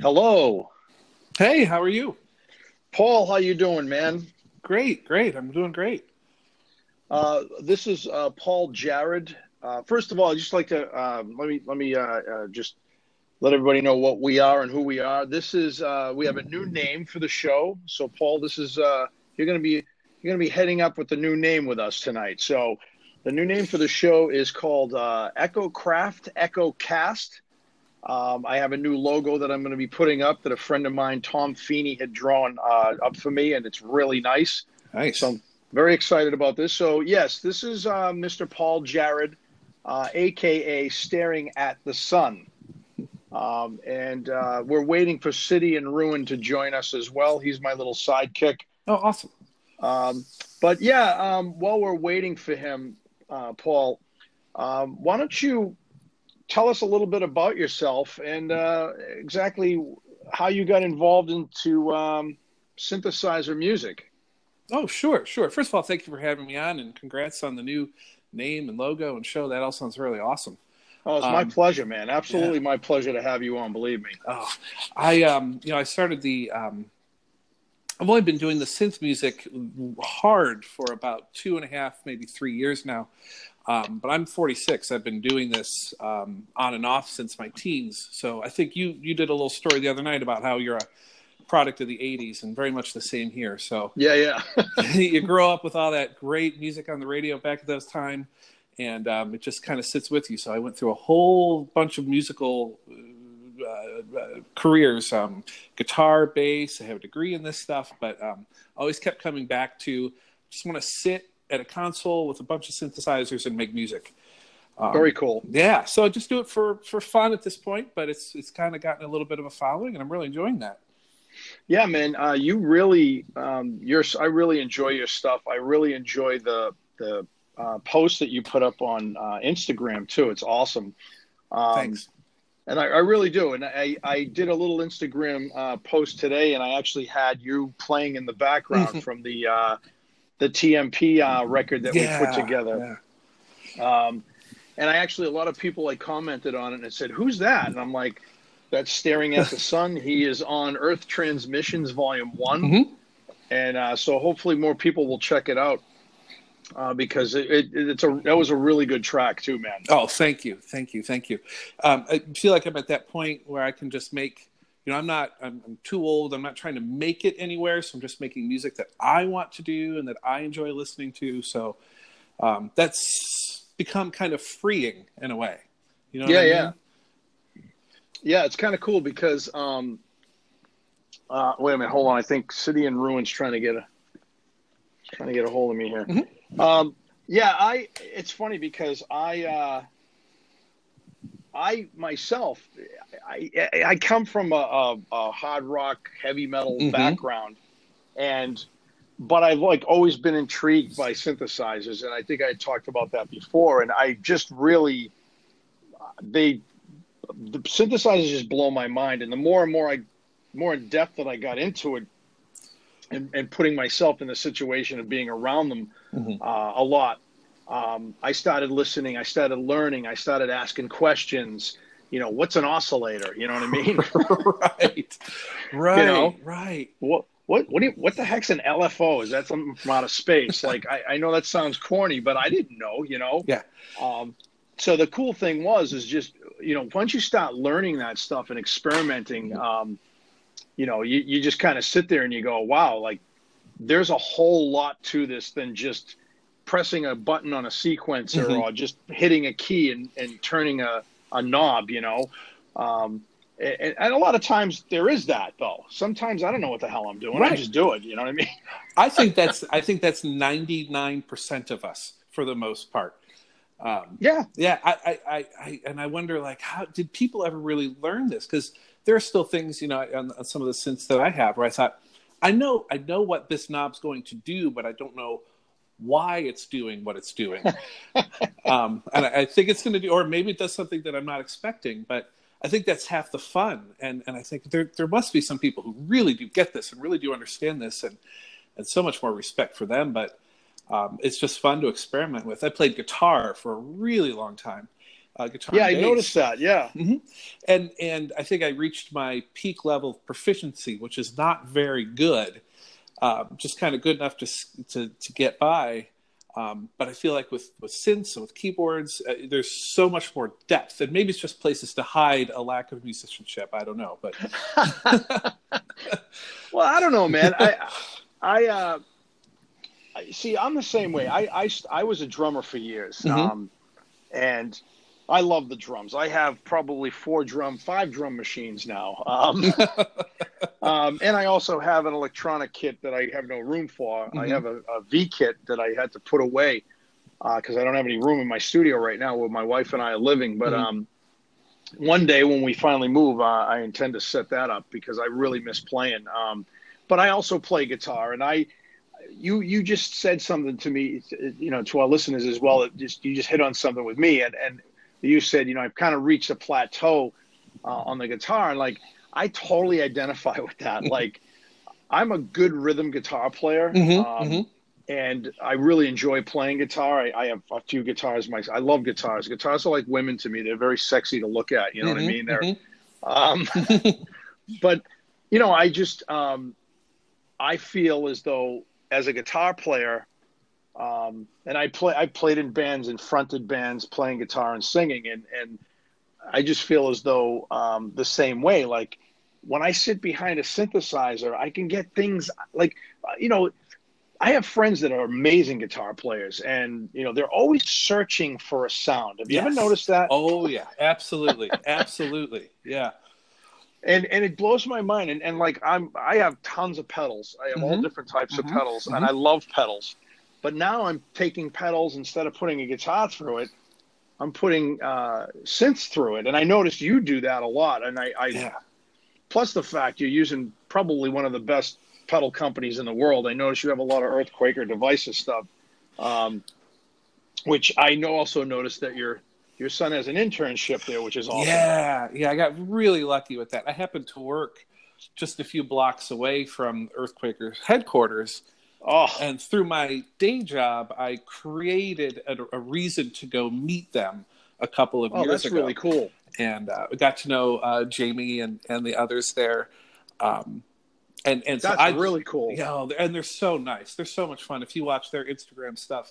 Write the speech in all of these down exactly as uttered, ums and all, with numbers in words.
Hello, Hey, how are you? Paul. How you doing, man? Great, great. I'm doing great. Uh, this is uh, Paul Jared. Uh, first of all, I'd just like to uh, let me let me uh, uh, just let everybody know what we are and who we are. This is uh, we have a new name for the show. So, Paul, this is uh, you're going to be you're going to be heading up with the new name with us tonight. So, the new name for the show is called uh, Echo Craft Echo Cast. Um, I have a new logo that I'm going to be putting up that a friend of mine, Tom Feeney, had drawn uh, up for me, and it's really nice. So Nice. I'm very excited about this. So yes, this is uh, mister Paul Jared, uh, aka Staring at the Sun, um, and uh, we're waiting for City and Ruin to join us as well. He's my little sidekick. Oh, awesome. Um, but yeah, um, while we're waiting for him, uh, Paul, um, why don't you tell us a little bit about yourself and uh, exactly how you got involved into um, synthesizer music. Oh, sure, sure. First of all, thank you for having me on, and congrats on the new name and logo and show. That all sounds really awesome. Oh, it's my Um, pleasure, man. yeah. Absolutely my pleasure to have you on, believe me. Oh, I um, you know, I started the um, I've only been doing the synth music hard for about two and a half, maybe three years now. Um, but I'm forty-six. I've been doing this um, on and off since my teens. So I think you you did a little story the other night about how you're a product of the eighties, and very much the same here. So Yeah, yeah. you grow up with all that great music on the radio back at those time, and um, it just kind of sits with you. So I went through a whole bunch of musical uh, uh, careers, um, guitar, bass. I have a degree in this stuff, but um, always kept coming back to just want to sit at a console with a bunch of synthesizers and make music. Very Um, cool. yeah, so I just do it for, for fun at this point, but it's it's kind of gotten a little bit of a following, and I'm really enjoying that. Yeah, man. Uh, you really, um, your, I really enjoy your stuff. I really enjoy the the uh, posts that you put up on uh, Instagram too. It's awesome. Um, Thanks. and I, I really do. And I, I did a little Instagram uh, post today, and I actually had you playing in the background from the uh, the T M P uh, record that we put Yeah, together. yeah. Um, and I actually, a lot of people like commented on it and said, "Who's that?" And I'm like, "That's Staring at the Sun. He is on Earth Transmissions Volume One." hmm And uh, so hopefully more people will check it out uh, because it, it, it's a that was a really good track too, man. Oh, thank you, thank you, thank you. Um, I feel like I'm at that point where I can just make. You know, I'm not. I'm, I'm too old. I'm not trying to make it anywhere. So I'm just making music that I want to do and that I enjoy listening to. So um, that's become kind of freeing in a way. You know what Yeah, I yeah, mean? yeah. It's kind of cool because um, uh, wait a minute, hold on. I think City and Ruins trying to get a trying to get a hold of me here. hmm Um, yeah, I. It's funny because I. Uh, I myself, I, I come from a, a, a hard rock, heavy metal hmm background, and but I've like always been intrigued by synthesizers, and I think I talked about that before. And I just really, they, the synthesizers just blow my mind. And the more and more I, more in depth that I got into it, and, and putting myself in the situation of being around them hmm uh, a lot. Um, I started listening, I started learning, I started asking questions. You know, what's an oscillator? You know what I mean? right, you right, know, right. what what what do you, what the heck's an L F O? Is that something from outer space? Like I, I know that sounds corny, but I didn't know. You know, Yeah. um, so the cool thing was is just you know once you start learning that stuff and experimenting, um, you know, you you just kind of sit there and you go, wow, like there's a whole lot to this than just pressing a button on a sequencer hmm or just hitting a key and, and turning a, a knob, you know. Um, and, and a lot of times there is that though. Sometimes I don't know what the hell I'm doing. I Right. just do it. You know what I mean? I think that's. I think that's ninety-nine percent of us for the most part. Um, Yeah. yeah, I, I, I, I, and I wonder, like, how did people ever really learn this? Because there are still things, you know, on, on some of the synths that I have where I thought, I know, I know what this knob's going to do, but I don't know why it's doing what it's doing. Um, and I, I think it's going to do, or maybe it does something that I'm not expecting, but I think that's half the fun. And and I think there there must be some people who really do get this and really do understand this, and and so much more respect for them. But um, it's just fun to experiment with. I played guitar for a really long time, uh, guitar Yeah, and I bass. noticed that. Yeah. Mm-hmm. And and I think I reached my peak level of proficiency, which is not very good, um, just kind of good enough to to to get by. Um, but I feel like with, with synths and with keyboards, uh, there's so much more depth, and maybe it's just places to hide a lack of musicianship. I don't know, but well, I don't know, man. I I uh, I- see. I'm the same way. I I, I was a drummer for years, mm-hmm. um, and I love the drums. I have probably four drum, five drum machines now. Um, um, and I also have an electronic kit that I have no room for. Mm-hmm. I have a, a V kit that I had to put away because uh, I don't have any room in my studio right now where my wife and I are living. But mm-hmm. um, one day when we finally move, uh, I intend to set that up because I really miss playing. Um, but I also play guitar, and I, you, you just said something to me, you know, to our listeners as well. It just you just hit on something with me, and and you said, you know, I've kind of reached a plateau uh, on the guitar, and like I totally identify with that. Like I'm a good rhythm guitar player. Mm-hmm. Um, mm-hmm. And I really enjoy playing guitar. I, I have a few guitars. My, I love guitars. Guitars are like women to me. They're very sexy to look at. You know mm-hmm. what I mean? They're, mm-hmm. um, but you know, I just, um, I feel as though as a guitar player, um, and I play, I played in bands and fronted bands playing guitar and singing. And, and I just feel as though, um, the same way, like when I sit behind a synthesizer, I can get things like, you know, I have friends that are amazing guitar players, and you know they're always searching for a sound. Have you yes. ever noticed that? Oh yeah, absolutely, absolutely, yeah. And and it blows my mind. And and like I'm, I have tons of pedals. I have mm-hmm. all different types mm-hmm. of pedals, mm-hmm. and I love pedals. But now I'm taking pedals instead of putting a guitar through it. I'm putting uh, synths through it, and I noticed you do that a lot. And I, I yeah. Plus the fact you're using probably one of the best pedal companies in the world. I notice you have a lot of Earthquaker Devices stuff, um, which I know also noticed that your your son has an internship there, which is awesome. Yeah, yeah, I got really lucky with that. I happened to work just a few blocks away from Earthquaker's headquarters, oh. and through my day job, I created a, a reason to go meet them a couple of oh, years that's ago. really cool. And uh, we got to know uh, Jamie and, and the others there. Um, And and so that's I really cool. Yeah, you know, and they're so nice. They're so much fun. If you watch their Instagram stuff,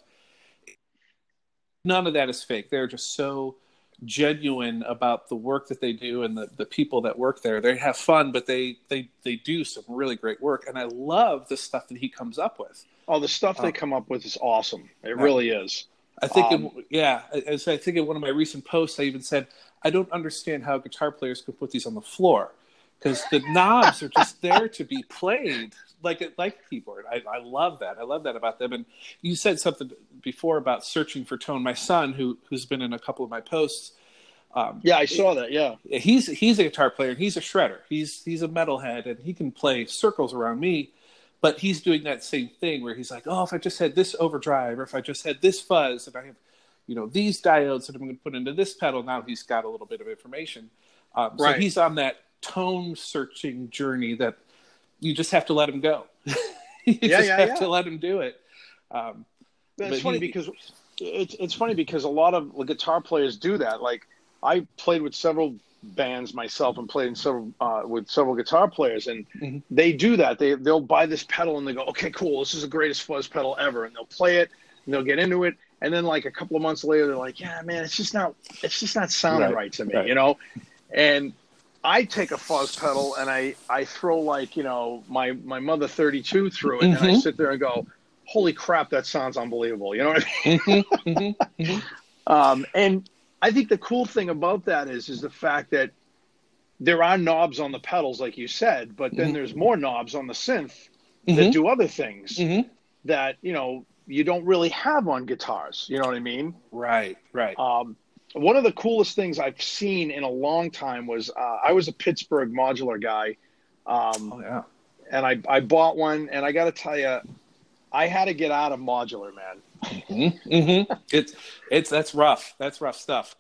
none of that is fake. They're just so genuine about the work that they do and the, the people that work there. They have fun, but they, they, they do some really great work. And I love the stuff that he comes up with. Oh, the stuff um, they come up with is awesome. It right. really is. I think, um, in, yeah, as I think in one of my recent posts, I even said, I don't understand how guitar players could put these on the floor. Because the knobs are just there to be played like a, like a keyboard. I, I love that. I love that about them. And you said something before about searching for tone. My son, who who's been in a couple of my posts, um, yeah, I saw that. Yeah, he's he's a guitar player and he's a shredder. He's he's a metalhead and he can play circles around me. But he's doing that same thing where he's like, oh, if I just had this overdrive or if I just had this fuzz and I have, you know, these diodes that I'm going to put into this pedal. Now he's got a little bit of information. Um, so right. he's on that tone searching journey that you just have to let him go. you yeah, just yeah, have yeah. to let him do it. Um, it's funny he, because it's it's funny because a lot of guitar players do that. Like I played with several bands myself and played in several uh, with several guitar players, and mm-hmm. they do that. They they'll buy this pedal and they go, okay, cool, this is the greatest fuzz pedal ever, and they'll play it and they'll get into it, and then like a couple of months later, they're like, yeah, man, it's just not it's just not sounding right, right to me, right. you know, and I take a fuzz pedal and I, I throw like, you know, my, my Mother thirty-two through it mm-hmm. and I sit there and go, holy crap, that sounds unbelievable. You know what I mean? mm-hmm. Mm-hmm. Mm-hmm. Um, and I think the cool thing about that is, is the fact that there are knobs on the pedals, like you said, but then mm-hmm. there's more knobs on the synth mm-hmm. that do other things mm-hmm. that, you know, you don't really have on guitars. You know what I mean? Right, right. Um, One of the coolest things I've seen in a long time was uh, I was a Pittsburgh modular guy. Um, oh, yeah. And I, I bought one, and I got to tell you, I had to get out of modular, man. Mm-hmm. Mm-hmm. It's, it's, that's rough. That's rough stuff.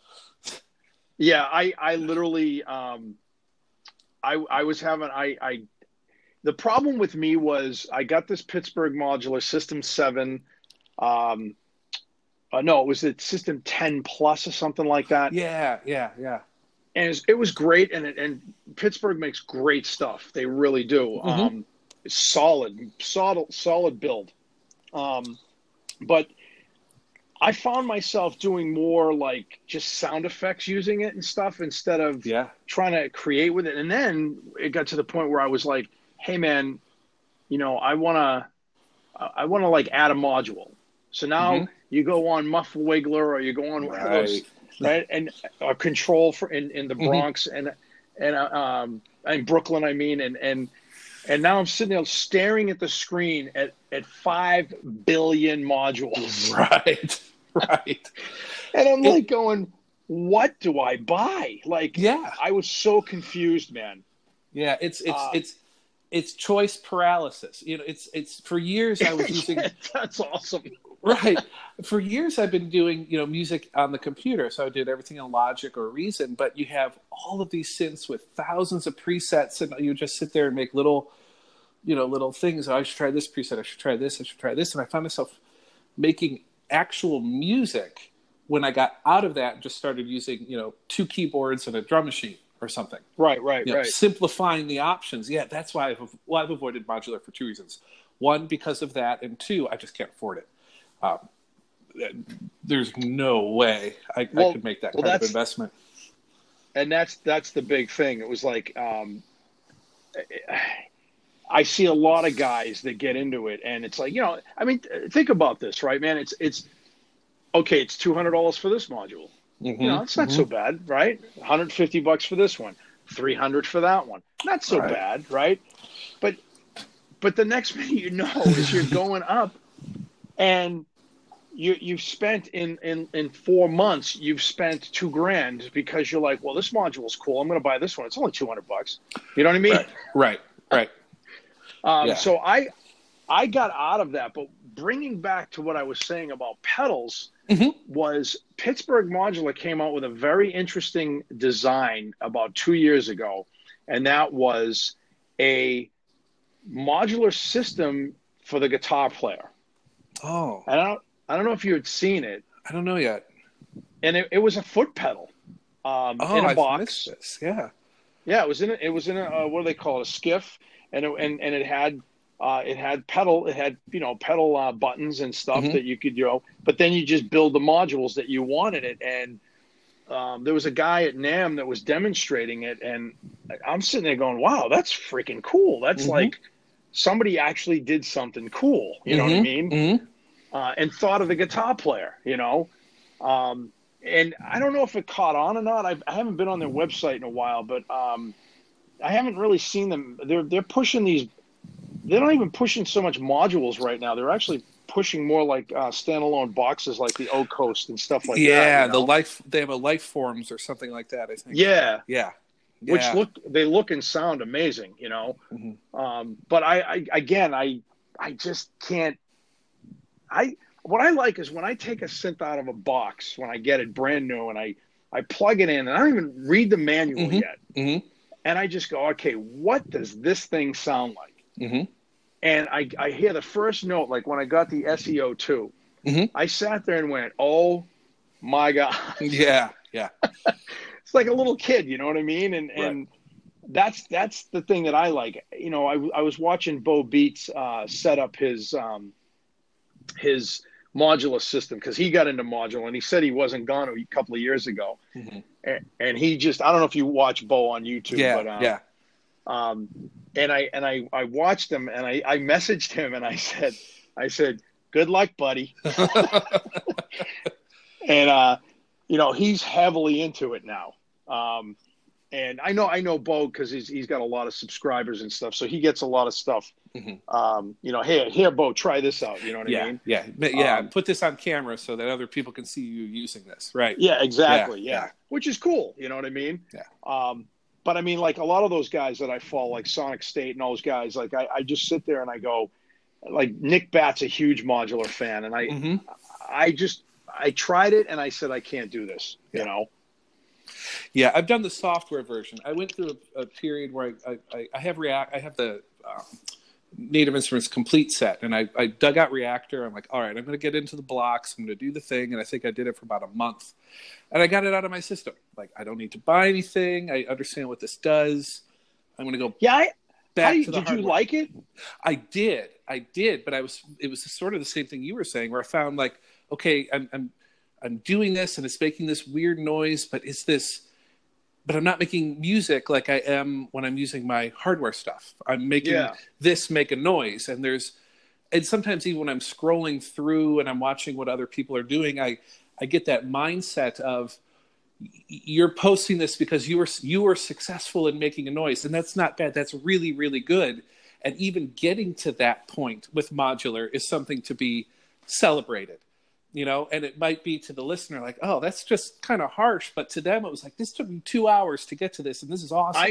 Yeah, I, I literally, um, I, I was having, I, I, the problem with me was I got this Pittsburgh modular System seven, um, Uh, no, it was the System ten Plus or something like that. Yeah, yeah, yeah. And it was, it was great. And it, and Pittsburgh makes great stuff. They really do. Mm-hmm. Um, solid, solid, solid build. Um, but I found myself doing more like just sound effects using it and stuff instead of Yeah. trying to create with it. And then it got to the point where I was like, hey man, you know, I want to, I want to like add a module. So now Mm-hmm. you go on Muffle Wiggler or you go on one of those, Right. right? And uh, Control for in, in the Mm-hmm. Bronx and, and, uh, um, in Brooklyn, I mean, and, and, and now I'm sitting there staring at the screen at, at five billion modules. Right. Right. And I'm It- like going, what do I buy? Like, Yeah. I was so confused, man. Yeah. It's it's Uh, it's it's choice paralysis. You know, it's it's for years I was using That's awesome. right. For years I've been doing, you know, music on the computer. So I did everything in Logic or Reason, but you have all of these synths with thousands of presets and you just sit there and make little, you know, little things. Oh, I should try this preset. I should try this. I should try this. And I found myself making actual music when I got out of that and just started using, you know, two keyboards and a drum machine or something. Right, right, You know, right. simplifying the options. Yeah, that's why I've, well, I've avoided modular for two reasons. One, because of that, and two, I just can't afford it. Um, there's no way I, Well- I could make that well, kind of that's- investment. And that's that's the big thing. It was like um, I see a lot of guys that get into it, and it's like, you know, I mean, think about this, right, man? It's it's okay. It's two hundred dollars for this module. Mm-hmm. You know, it's not so bad, right? one hundred fifty bucks for this one, three hundred for that one. Not so Right. bad, right? But but the next minute you know is you're going up, and you you've spent in in in four months you've spent two grand because you're like, well, this module's cool. I'm going to buy this one. It's only two hundred bucks. You know what I mean? Right, right, right. Um, Yeah. So I I got out of that, but bringing back to what I was saying about pedals Mhm. was Pittsburgh Modular came out with a very interesting design about two years ago, and that was a modular system for the guitar player. Oh, And I don't I don't know if you had seen it, I don't know yet. and it, it was a foot pedal um, Oh, in a I've box. missed this. Yeah. Yeah, it was in a, it was in a uh, what do they call it, a skiff, and it, and and it had uh, it had pedal, it had you know pedal uh, buttons and stuff Mhm. that you could you know, but then you just build the modules that you wanted it, and um, there was a guy at NAMM that was demonstrating it, and I'm sitting there going, wow, that's freaking cool. That's Mhm. like somebody actually did something cool. You know what I mean? Mm-hmm. Uh, and thought of the guitar player, you know. Um, and I don't know if it caught on or not. I've, I haven't been on their website in a while, but um, I haven't really seen them. They're they're pushing these. They're not even pushing so much modules right now. They're actually pushing more like uh, standalone boxes, like the O Coast and stuff like yeah, that. you the know? life they have a life forms or something like that. I think. Yeah, Yeah. which Yeah. look they look and sound amazing, you know. Mhm. Um, but I, I again I I just can't. I what I like is when I take a synth out of a box when I get it brand new and I I plug it in and I don't even read the manual Mhm. yet, Mm-hmm. and I just go, okay, what does this thing sound like? Mm-hmm. And I I hear the first note, like when I got the S E O two, Mhm. I sat there and went, oh my god. Yeah. Yeah. It's like a little kid, you know what I mean? And and that's that's the thing that I like. You know, I, I was watching Bo Beats uh, set up his um, his modular system because he got into modular and he said he wasn't gone a couple of years ago. Mhm. And, and he just I don't know if you watch Bo on YouTube, Yeah. but um, yeah. um, and I and I I watched him and I I messaged him and I said I said good luck, buddy. And uh, you know he's heavily into it now. Um, and I know I know Bo because he's he's got a lot of subscribers and stuff, so he gets a lot of stuff. Mhm. Um, you know, here here Bo, try this out. You know what Yeah. I mean? Yeah. But yeah. Um, Put this on camera so that other people can see you using this. Right. Yeah, exactly. Yeah, Yeah, yeah. which is cool. You know what I mean? Yeah. Um, but I mean, like a lot of those guys that I follow, like Sonic State and all those guys, like I, I just sit there and I go, like Nick Bat's a huge modular fan, and I Mm-hmm. I just I tried it and I said I can't do this. You Yeah. know? Yeah, I've done the software version. I went through a, a period where I, I, I have React. I have the um, Native Instruments complete set, and I, I dug out Reactor. I'm like, all right, I'm going to get into the blocks. I'm going to do the thing, and I think I did it for about a month, and I got it out of my system. Like, I don't need to buy anything. I understand what this does. I'm going to go. Yeah, I, back you, to the did hardware. you like it? I did, I did, but I was. It was sort of the same thing you were saying, where I found like, okay, I'm I'm I'm doing this, and it's making this weird noise, but is this? But I'm not making music like I am when I'm using my hardware stuff. I'm making Yeah. this make a noise. And there's, and sometimes even when I'm scrolling through and I'm watching what other people are doing, I, I get that mindset of you're posting this because you were, you were successful in making a noise. And that's not bad. That's really, really good. And even getting to that point with modular is something to be celebrated. You know, and it might be to the listener like, oh, that's just kind of harsh. But to them, it was like, this took me two hours to get to this, and this is awesome.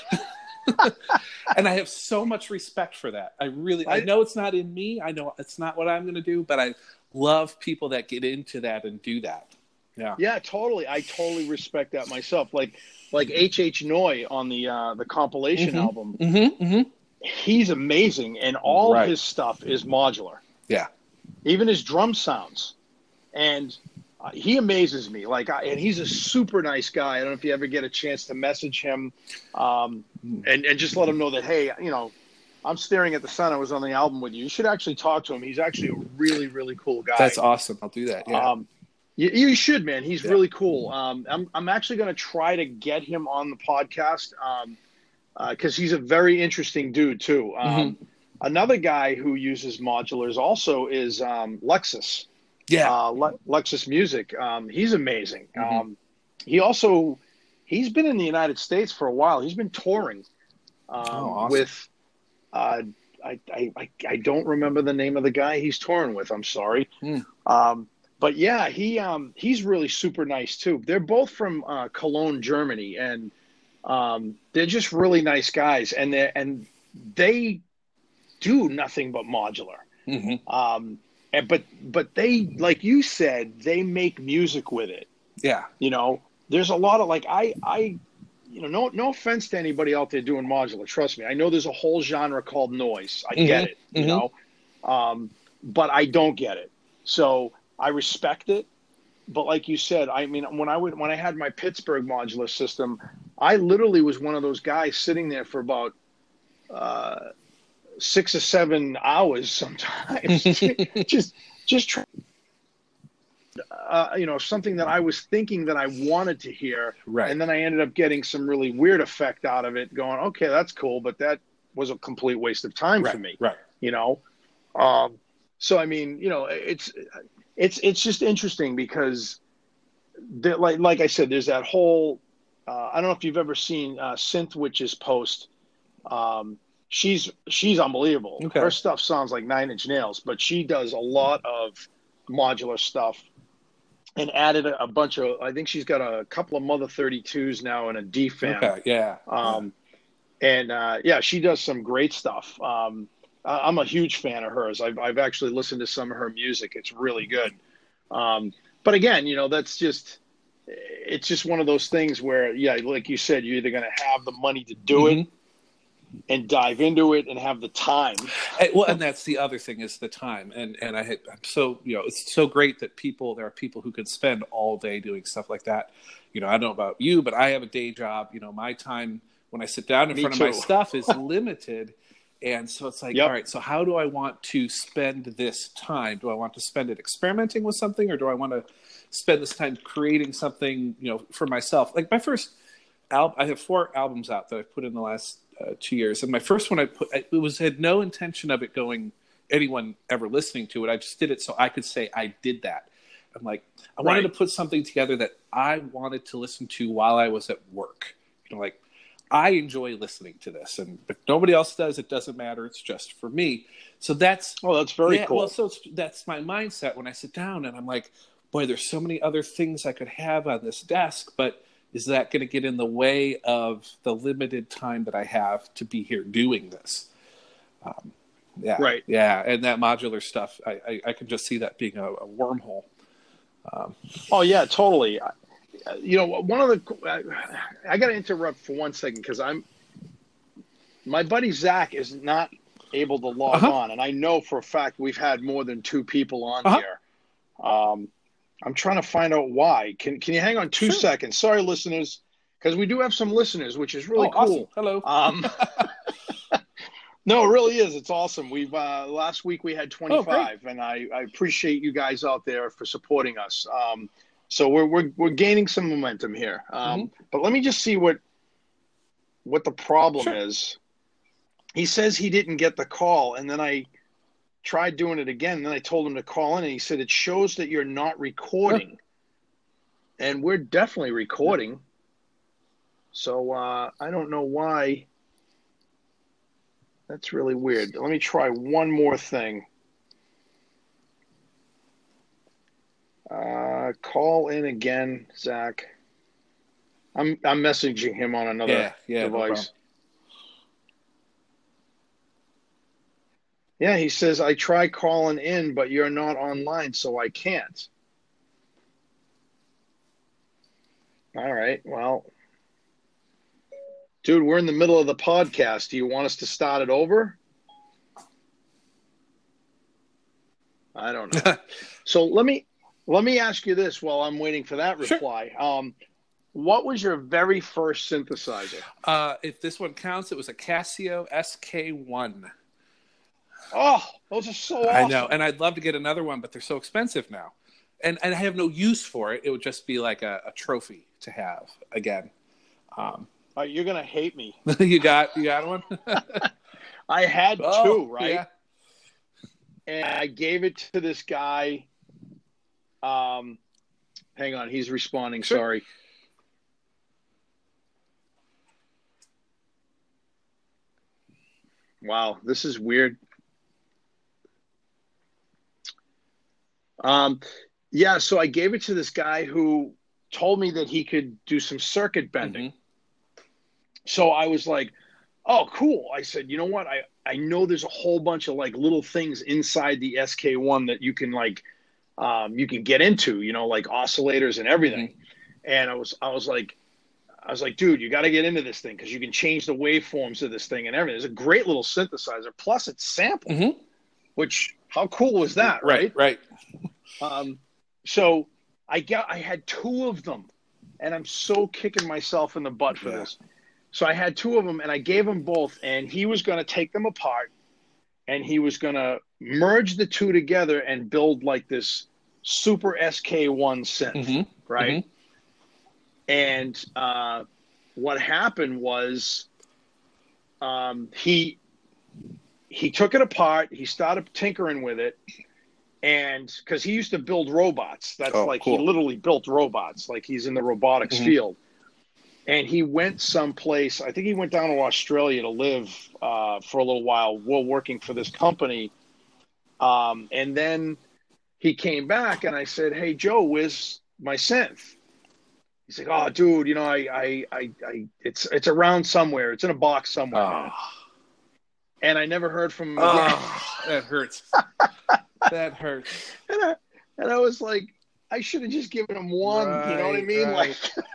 I... and I have so much respect for that. I really, I, I know it's not in me. I know it's not what I'm going to do, but I love people that get into that and do that. Yeah. Yeah, totally. I totally respect that myself. Like, like H H Noy on the uh, the compilation mm-hmm. album. Mm-hmm. Mm-hmm. He's amazing, and all right. his stuff is modular. Yeah. Even his drum sounds. And uh, he amazes me. Like, I, and he's a super nice guy. I don't know if you ever get a chance to message him, um, and and just let him know that, hey, you know, I'm staring at the sun. I was on the album with you. You should actually talk to him. He's actually a really, really cool guy. That's awesome. I'll do that. Yeah. Um, you, you should, man. He's yeah. really cool. Um, I'm I'm actually going to try to get him on the podcast um, because uh, he's a very interesting dude too. Um, mm-hmm. Another guy who uses modulars also is um, Lexus. Yeah, uh, Le- Lexus Music. Um, he's amazing. Mm-hmm. Um, he also he's been in the United States for a while. He's been touring um, oh, awesome. with. Uh, I, I I don't remember the name of the guy he's touring with. I'm sorry. Mm. Um, but yeah, he um, he's really super nice too. They're both from uh, Cologne, Germany, and um, they're just really nice guys. And they and they do nothing but modular. Mm-hmm. Um, And, but but they, like you said, they make music with it. Yeah. You know, there's a lot of like I I, you know, no no offense to anybody out there doing modular. Trust me, I know there's a whole genre called noise. I mm-hmm. get it. You mm-hmm. know, um, but I don't get it. So I respect it. But like you said, I mean, when I would when I had my Pittsburgh modular system, I literally was one of those guys sitting there for about. Uh, six or seven hours sometimes just just try, uh, you know, something that I was thinking that I wanted to hear, right. and then I ended up getting some really weird effect out of it going, okay, that's cool, but that was a complete waste of time right. for me, right you know. Um so I mean, you know, it's it's it's just interesting because the, like like I said, there's that whole uh, I don't know if you've ever seen uh, Synth Witch's post. um She's she's unbelievable. Okay. Her stuff sounds like Nine Inch Nails, but she does a lot of modular stuff and added a, a bunch of. I think she's got a couple of Mother thirty-twos now and a D FAM. Okay, yeah. Um, and uh, yeah, she does some great stuff. Um, I, I'm a huge fan of hers. I've I've actually listened to some of her music. It's really good. Um, but again, you know, that's just. It's just one of those things where, yeah, like you said, you're either going to have the money to do mm-hmm. it. And dive into it and have the time. And, well, and that's the other thing is the time. And and I had, I'm so you know it's so great that people there are people who can spend all day doing stuff like that. You know, I don't know about you, but I have a day job. You know, my time when I sit down in Me front too. of my stuff is limited, and so it's like, yep. all right, so how do I want to spend this time? Do I want to spend it experimenting with something, or do I want to spend this time creating something, you know, for myself? Like my first album, I have four albums out that I've put in the last. Uh, two years, and my first one I put it was had no intention of it going anyone ever listening to it. I just did it so I could say I did that. I'm like I right. wanted to put something together that I wanted to listen to while I was at work. You know, like I enjoy listening to this, and if nobody else does, it doesn't matter. It's just for me. So that's oh, that's very yeah, cool. Well, so it's, that's my mindset when I sit down, and I'm like, boy, there's so many other things I could have on this desk, but. Is that going to get in the way of the limited time that I have to be here doing this? Um, yeah, right. Yeah, and that modular stuff, I, I, I can just see that being a, a wormhole. Um, oh yeah, totally. You know, one of the I, I got to interrupt for one second because I'm my buddy Zach is not able to log Uh-huh. on, and I know for a fact we've had more than two people on Uh-huh. here. Um, I'm trying to find out why. Can Can you hang on two Sure. seconds? Sorry, listeners, because we do have some listeners, which is really Oh, cool. awesome. Hello. Um, no, it really is. It's awesome. We've uh, last week we had twenty-five, Oh, and I, I appreciate you guys out there for supporting us. Um, so we're we're we're gaining some momentum here. Um, Mm-hmm. But let me just see what what the problem Sure. is. He says he didn't get the call, and then I tried doing it again. And then I told him to call in, and he said it shows that you're not recording, and we're definitely recording. So uh, I don't know why. That's really weird. Let me try one more thing. Uh, call in again, Zach. I'm I'm messaging him on another Yeah, yeah, no device. problem. Yeah, he says I try calling in, but you're not online, so I can't. All right, well, dude, we're in the middle of the podcast. Do you want us to start it over? I don't know. So let me let me ask you this while I'm waiting for that Sure. reply. Um, what was your very first synthesizer? Uh, if this one counts, it was a Casio S K one. Oh, those are so awesome. I know, and I'd love to get another one, but they're so expensive now. And and I have no use for it. It would just be like a, a trophy to have again. Um, Uh, you're gonna hate me. you got you got one? I had Oh, two, right? Yeah. And I gave it to this guy. Um, hang on, he's responding. Sure. Sorry. Wow, this is weird. Um, yeah, so I gave it to this guy who told me that he could do some circuit bending. Mm-hmm. So I was like, oh, cool. I said, you know what? I, I know there's a whole bunch of like little things inside the S K one that you can like, um, you can get into, you know, like oscillators and everything. Mm-hmm. And I was, I was like, I was like, dude, you got to get into this thing because you can change the waveforms of this thing and everything. It's a great little synthesizer. Plus it's sampled, Mm-hmm. which how cool was that? Right. Right. Um, so I got, I had two of them and I'm so kicking myself in the butt for Yeah. this. So I had two of them and I gave him both and he was going to take them apart and he was going to merge the two together and build like this super S K one synth, Mm-hmm. right? Mm-hmm. And uh, what happened was um, he he took it apart. He started tinkering with it, and because he used to build robots, that's Oh, like cool. he literally built robots. Like he's in the robotics Mhm. field. And he went someplace. I think he went down to Australia to live uh, for a little while while working for this company. Um, and then he came back, and I said, "Hey, Joe, where's my synth?" He's like, "Oh, dude, you know, I, I, I, I it's, it's around somewhere. It's in a box somewhere." Oh. And I never heard from him again. Oh, that hurts. That hurts. And I, and I was like, I should have just given him one. You know what I Right, mean? right. Like,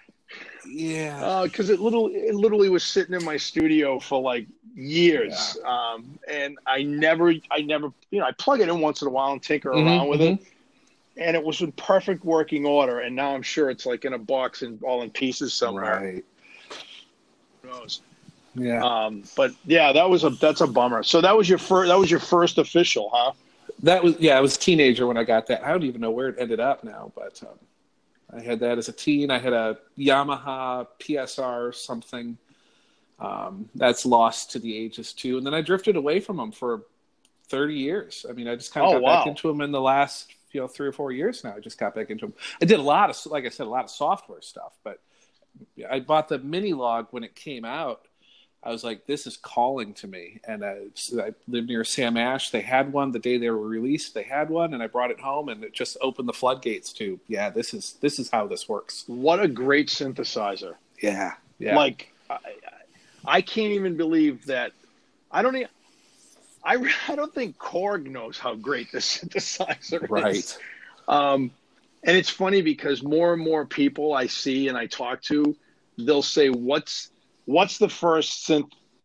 Yeah. because uh, it literally, it literally was sitting in my studio for like years, Yeah. um, and I never, I never, you know, I plug it in once in a while and tinker Mhm, around with mhm. it, and it was in perfect working order. And now I'm sure it's like in a box and all in pieces somewhere. Right. Who knows? Yeah. Um, but yeah, that was a that's a bummer. So that was your first that was your first official, huh? That was yeah. I was a teenager when I got that. I don't even know where it ended up now, but um, I had that as a teen. I had a Yamaha P S R something. Um, that's lost to the ages too, and then I drifted away from them for thirty years. I mean, I just kind of Oh, got wow. back into them in the last you know three or four years now. I just got back into them. I did a lot of, like I said, a lot of software stuff, but I bought the Mini Log when it came out. I was like, this is calling to me. And I, so I lived near Sam Ash. They had one the day they were released. They had one, and I brought it home, and it just opened the floodgates to, yeah, this is this is how this works. What a great synthesizer! Yeah, yeah. Like, I, I can't even believe that. I don't. Even, I I don't think Korg knows how great this synthesizer Right. is. Um, and it's funny because more and more people I see and I talk to, they'll say, "What's what's the first synth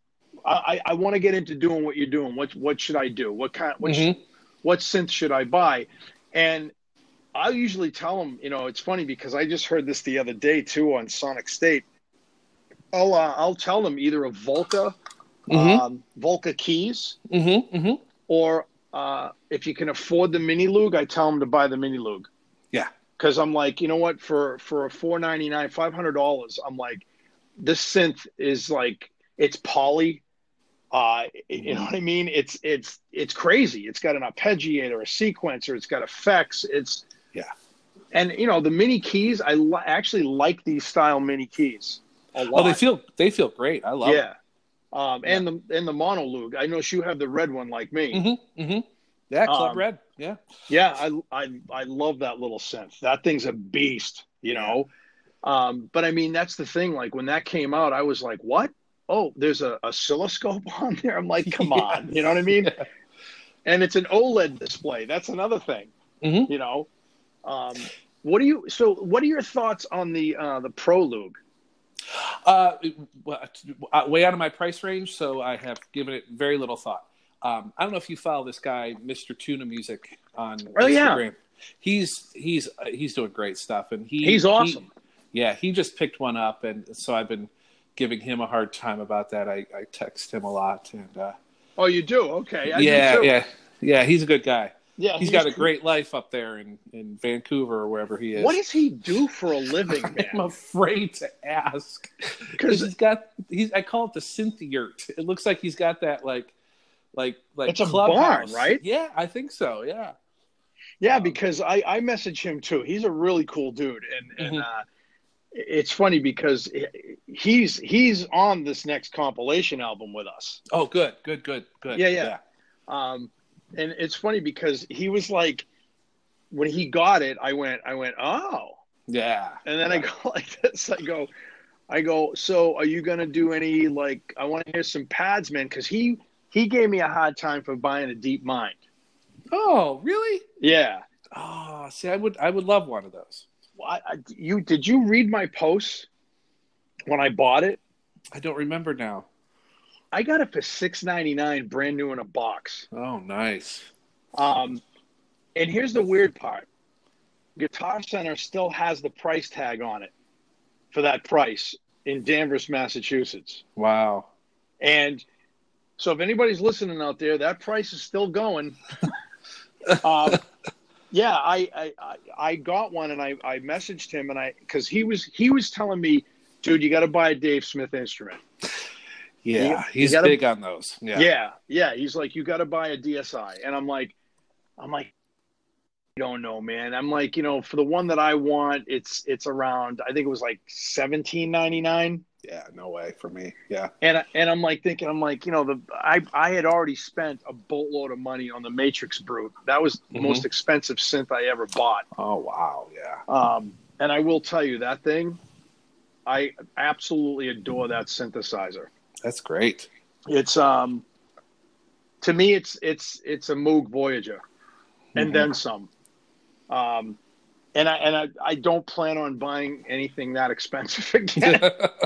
I, I want to get into doing what you're doing. What what should I do? What kind? What Mm-hmm. sh- what synth should I buy? And I usually tell them, you know, it's funny because I just heard this the other day too on Sonic State. I'll uh, I'll tell them either a Volca, Mm-hmm. um, Volca keys, Mm-hmm. Mm-hmm. or uh, if you can afford the Mini Lug, I tell them to buy the Mini Lug. Yeah. Because I'm like, you know what, for for a four ninety-nine, five hundred dollars, I'm like, this synth is like, it's poly. Uh, you know what I mean? It's it's it's crazy. It's got an arpeggiator, a sequencer. It's got effects. It's Yeah. and you know the mini keys. I li- actually like these style mini keys a lot. Oh, they feel they feel great. I love yeah. Um, and yeah. the and the mono lug. I know you have the red one like me. Mm-hmm. Mm-hmm. Yeah, Club um, Red. Yeah. Yeah, I I I love that little synth. That thing's a beast. You know. Um, but I mean, that's the thing. Like when that came out, I was like, what? Oh, there's a oscilloscope on there. I'm like, come yes. on, you know what I mean? Yeah. And it's an OLED display. That's another thing, mm-hmm. you know. Um, what do you? So, what are your thoughts on the uh, the Pro Lug? Uh, way out of my price range, so I have given it very little thought. Um, I don't know if you follow this guy, Mister Tuna Music, on oh, Instagram. Yeah. He's he's uh, he's doing great stuff, and he he's awesome. He, yeah, he just picked one up, and so I've been giving him a hard time about that. I, I text him a lot, and uh, oh, you do? Okay, I yeah, do too. yeah, yeah. He's a good guy. Yeah, he's, he's got a great life up there in, in Vancouver or wherever he is. What does he do for a living, man? I'm afraid to ask because he's got he's. I call it the synth-yurt. It looks like he's got that like like like it's a clubhouse. barn, right? Yeah, I think so. Yeah, yeah. Um, because I I message him too. He's a really cool dude, and and. Mm-hmm. uh It's funny because he's he's on this next compilation album with us. Oh, good, good, good, good. Yeah, yeah. yeah. Um, and it's funny because he was like, when he got it, I went, I went, oh, yeah. And then yeah. I go like this. I go, I go. So, are you gonna do any like? I want to hear some pads, man, because he he gave me a hard time for buying a Deep Mind. Oh, really? Yeah. Oh, see, I would I would love one of those. I, I, you did you read my post when I bought it? I don't remember now. I got it for six ninety-nine, brand new in a box. Oh, nice. Um, and here's the weird part: Guitar Center still has the price tag on it for that price in Danvers, Massachusetts. Wow. And so, if anybody's listening out there, that price is still going. um, Yeah, I, I I got one and I, I messaged him and I because he was he was telling me, dude, you got to buy a Dave Smith instrument. Yeah, you, he's you gotta, big on those. Yeah, yeah, yeah. He's like, you got to buy a D S I, and I'm like, I'm like, I don't know, man. I'm like, you know, for the one that I want, it's it's around. I think it was like seventeen ninety-nine. Yeah, no way for me. Yeah. And and I'm like thinking, I'm like, you know, the I I had already spent a boatload of money on the Matrix Brute. That was the mm-hmm. most expensive synth I ever bought. Oh wow, yeah. Um, and I will tell you that thing, I absolutely adore that synthesizer. That's great. It's um, to me, it's it's it's a Moog Voyager, and mm-hmm. then some. Um. And I and I, I don't plan on buying anything that expensive again.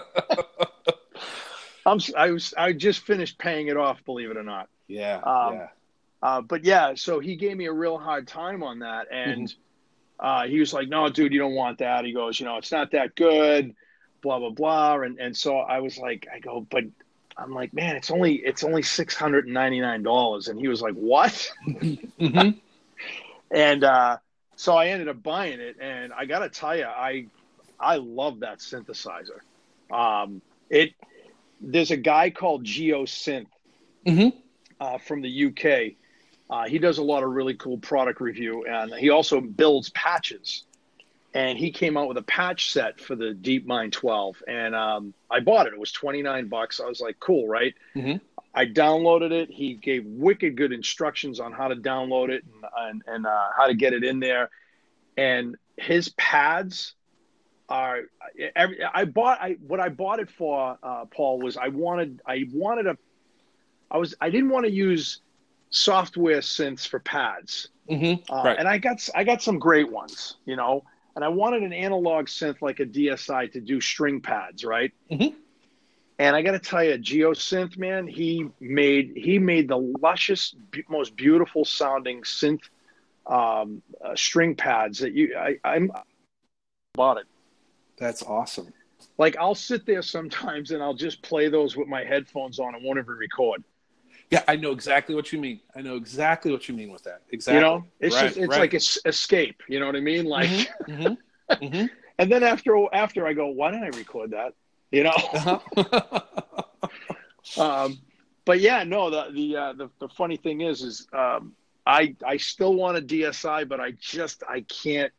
I'm I was I just finished paying it off, believe it or not. Yeah, um, yeah. Uh, but yeah, so he gave me a real hard time on that, and mm-hmm. uh, he was like, "No, dude, you don't want that." He goes, "You know, it's not that good." Blah blah blah, and and so I was like, I go, but I'm like, man, it's only it's only six hundred and ninety nine dollars, and he was like, "What?" mm-hmm. And. uh So I ended up buying it, and I gotta tell you, I I love that synthesizer. Um, it there's a guy called GeoSynth mm-hmm. uh, from the U K. Uh, he does a lot of really cool product review, and he also builds patches. And he came out with a patch set for the DeepMind twelve, and um, I bought it. It was twenty-nine bucks. I was like, cool, right? Mm-hmm. I downloaded it. He gave wicked good instructions on how to download it and and, and uh, how to get it in there. And his pads are. Every, I bought. I what I bought it for, uh, Paul, was I wanted. I wanted a. I was. I didn't want to use software synths for pads. Mm-hmm. Uh, right. And I got. I got some great ones, you know. And I wanted an analog synth like a D S I to do string pads, right? Mm-hmm. And I got to tell you, Geosynth, man, he made he made the luscious, b- most beautiful sounding synth um, uh, string pads that you I, I'm bought it. That's awesome. Like I'll sit there sometimes and I'll just play those with my headphones on and won't even record. Yeah, I know exactly what you mean. I know exactly what you mean with that. Exactly. You know, it's right, just it's right. like es- escape. You know what I mean? Like, mm-hmm, mm-hmm, mm-hmm. And then after after I go, why didn't I record that? You know. Uh-huh. um, but yeah, no. The the, uh, the the funny thing is, is um, I I still want a D S I, but I just I can't.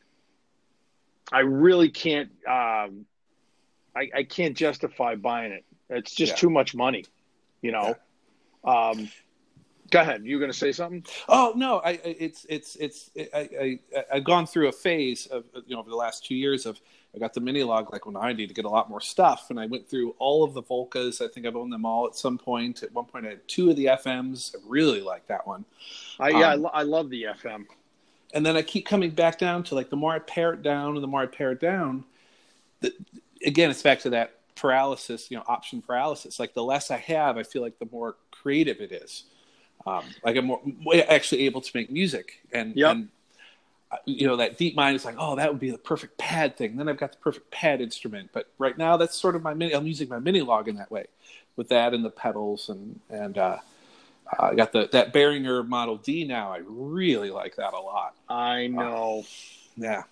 I really can't. Um, I I can't justify buying it. It's just Yeah. too much money. You know. Yeah. Um, Go ahead. You were going to say something? Oh no, I it's it's it's I, I I've gone through a phase of you know over the last two years of I got the Minilog like when I need to get a lot more stuff, and I went through all of the Volcas. I think I've owned them all at some point. At one point, I had two of the F Ms. I really like that one. I, yeah, um, I, lo- I love the F M. And then I keep coming back down to like the more I pare it down and the more I pare it down, the, again, it's back to that paralysis, you know, option paralysis. Like the less I have, I feel like the more creative it is. Um, like I'm more actually able to make music, and, yep. and uh, you know that deep mind is like, oh, that would be the perfect pad thing. Then I've got the perfect pad instrument, but right now that's sort of my mini. I'm using my Minilog in that way, with that and the pedals, and and uh, I got the that Behringer Model D now. I really like that a lot. I know. Uh, yeah,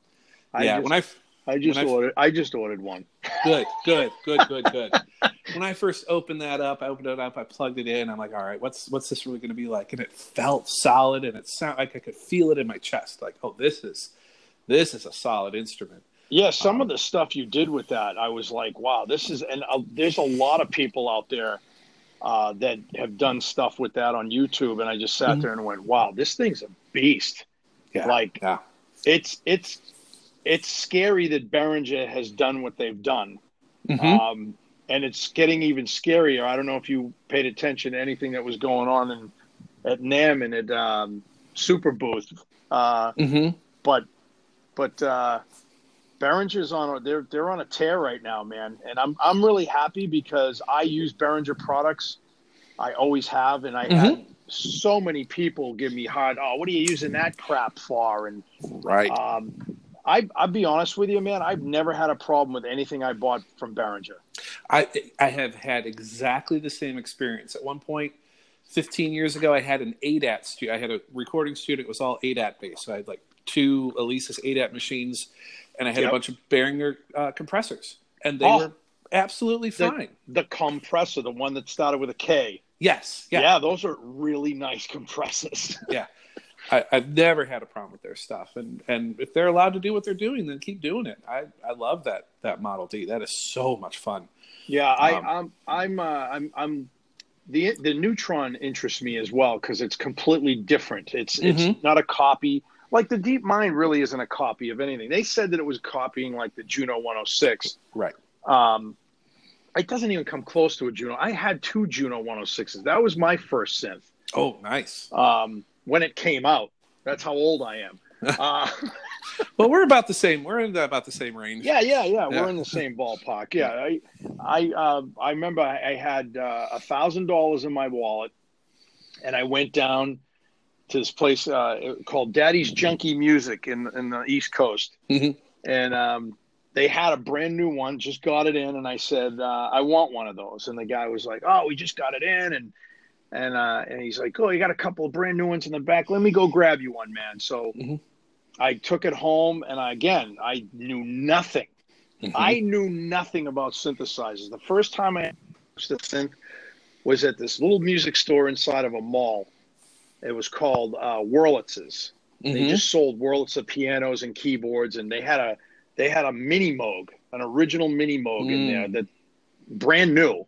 I yeah. Just, when I I just when ordered. I, I just ordered one. Good, good, good, good, good. When I first opened that up, I opened it up, I plugged it in. I'm like, all right, what's what's this really going to be like? And it felt solid, and it sounded like I could feel it in my chest. Like, oh, this is this is a solid instrument. Yeah, some um, of the stuff you did with that, I was like, wow, this is. And uh, there's a lot of people out there uh, that have done stuff with that on YouTube, and I just sat mm-hmm. there and went, wow, this thing's a beast. Yeah, like, yeah. it's it's it's scary that Behringer has done what they've done. Mm-hmm. Um, and it's getting even scarier. I don't know if you paid attention to anything that was going on in, at NAMM and at um, Super Booth. Uh, mm-hmm. But but uh, Behringer's on a, they're they're on a tear right now, man. And I'm I'm really happy because I use Behringer products. I always have, and I mm-hmm. had so many people give me hard. Oh, what are you using that crap for? And right. Um, I, I'll be honest with you, man. I've never had a problem with anything I bought from Behringer. I I have had exactly the same experience. At one point, fifteen years ago, I had an A D A T studio. I had a recording studio. It was all A D A T based. So I had like two Alesis A D A T machines, and I had yep. a bunch of Behringer uh, compressors, and they oh, were absolutely fine. The, the compressor, the one that started with a K. Yes. Yeah. Yeah, those are really nice compressors. Yeah. I, I've never had a problem with their stuff, and, and if they're allowed to do what they're doing, then keep doing it. I, I love that that Model D. That is so much fun. Yeah, I, um, I'm I'm uh, I'm I'm the the Neutron interests me as well because it's completely different. It's mm-hmm. it's not a copy. Like the Deep Mind really isn't a copy of anything. They said that it was copying like the Juno one oh six. Right. Um, it doesn't even come close to a Juno. I had two Juno one oh sixes. That was my first synth. Oh, nice. Um. When it came out. That's how old I am. Uh, well, we're about the same. We're in the, about the same range. Yeah, yeah, yeah. We're yeah. in the same ballpark. Yeah, I, I, uh, I remember I had uh, a thousand dollars in my wallet, and I went down to this place uh, called Daddy's Junkie Music in in the East Coast, mm-hmm. and um, they had a brand new one. Just got it in, and I said, uh, I want one of those. And the guy was like, "Oh, we just got it in," and And uh, and he's like, oh, you got a couple of brand new ones in the back. Let me go grab you one, man. So mm-hmm. I took it home, and I, again, I knew nothing. Mm-hmm. I knew nothing about synthesizers. The first time I used a synth was at this little music store inside of a mall. It was called uh, Wurlitz's. Mm-hmm. They just sold Wurlitzer pianos and keyboards, and they had a they had a mini Moog, an original mini Moog mm. in there that brand new.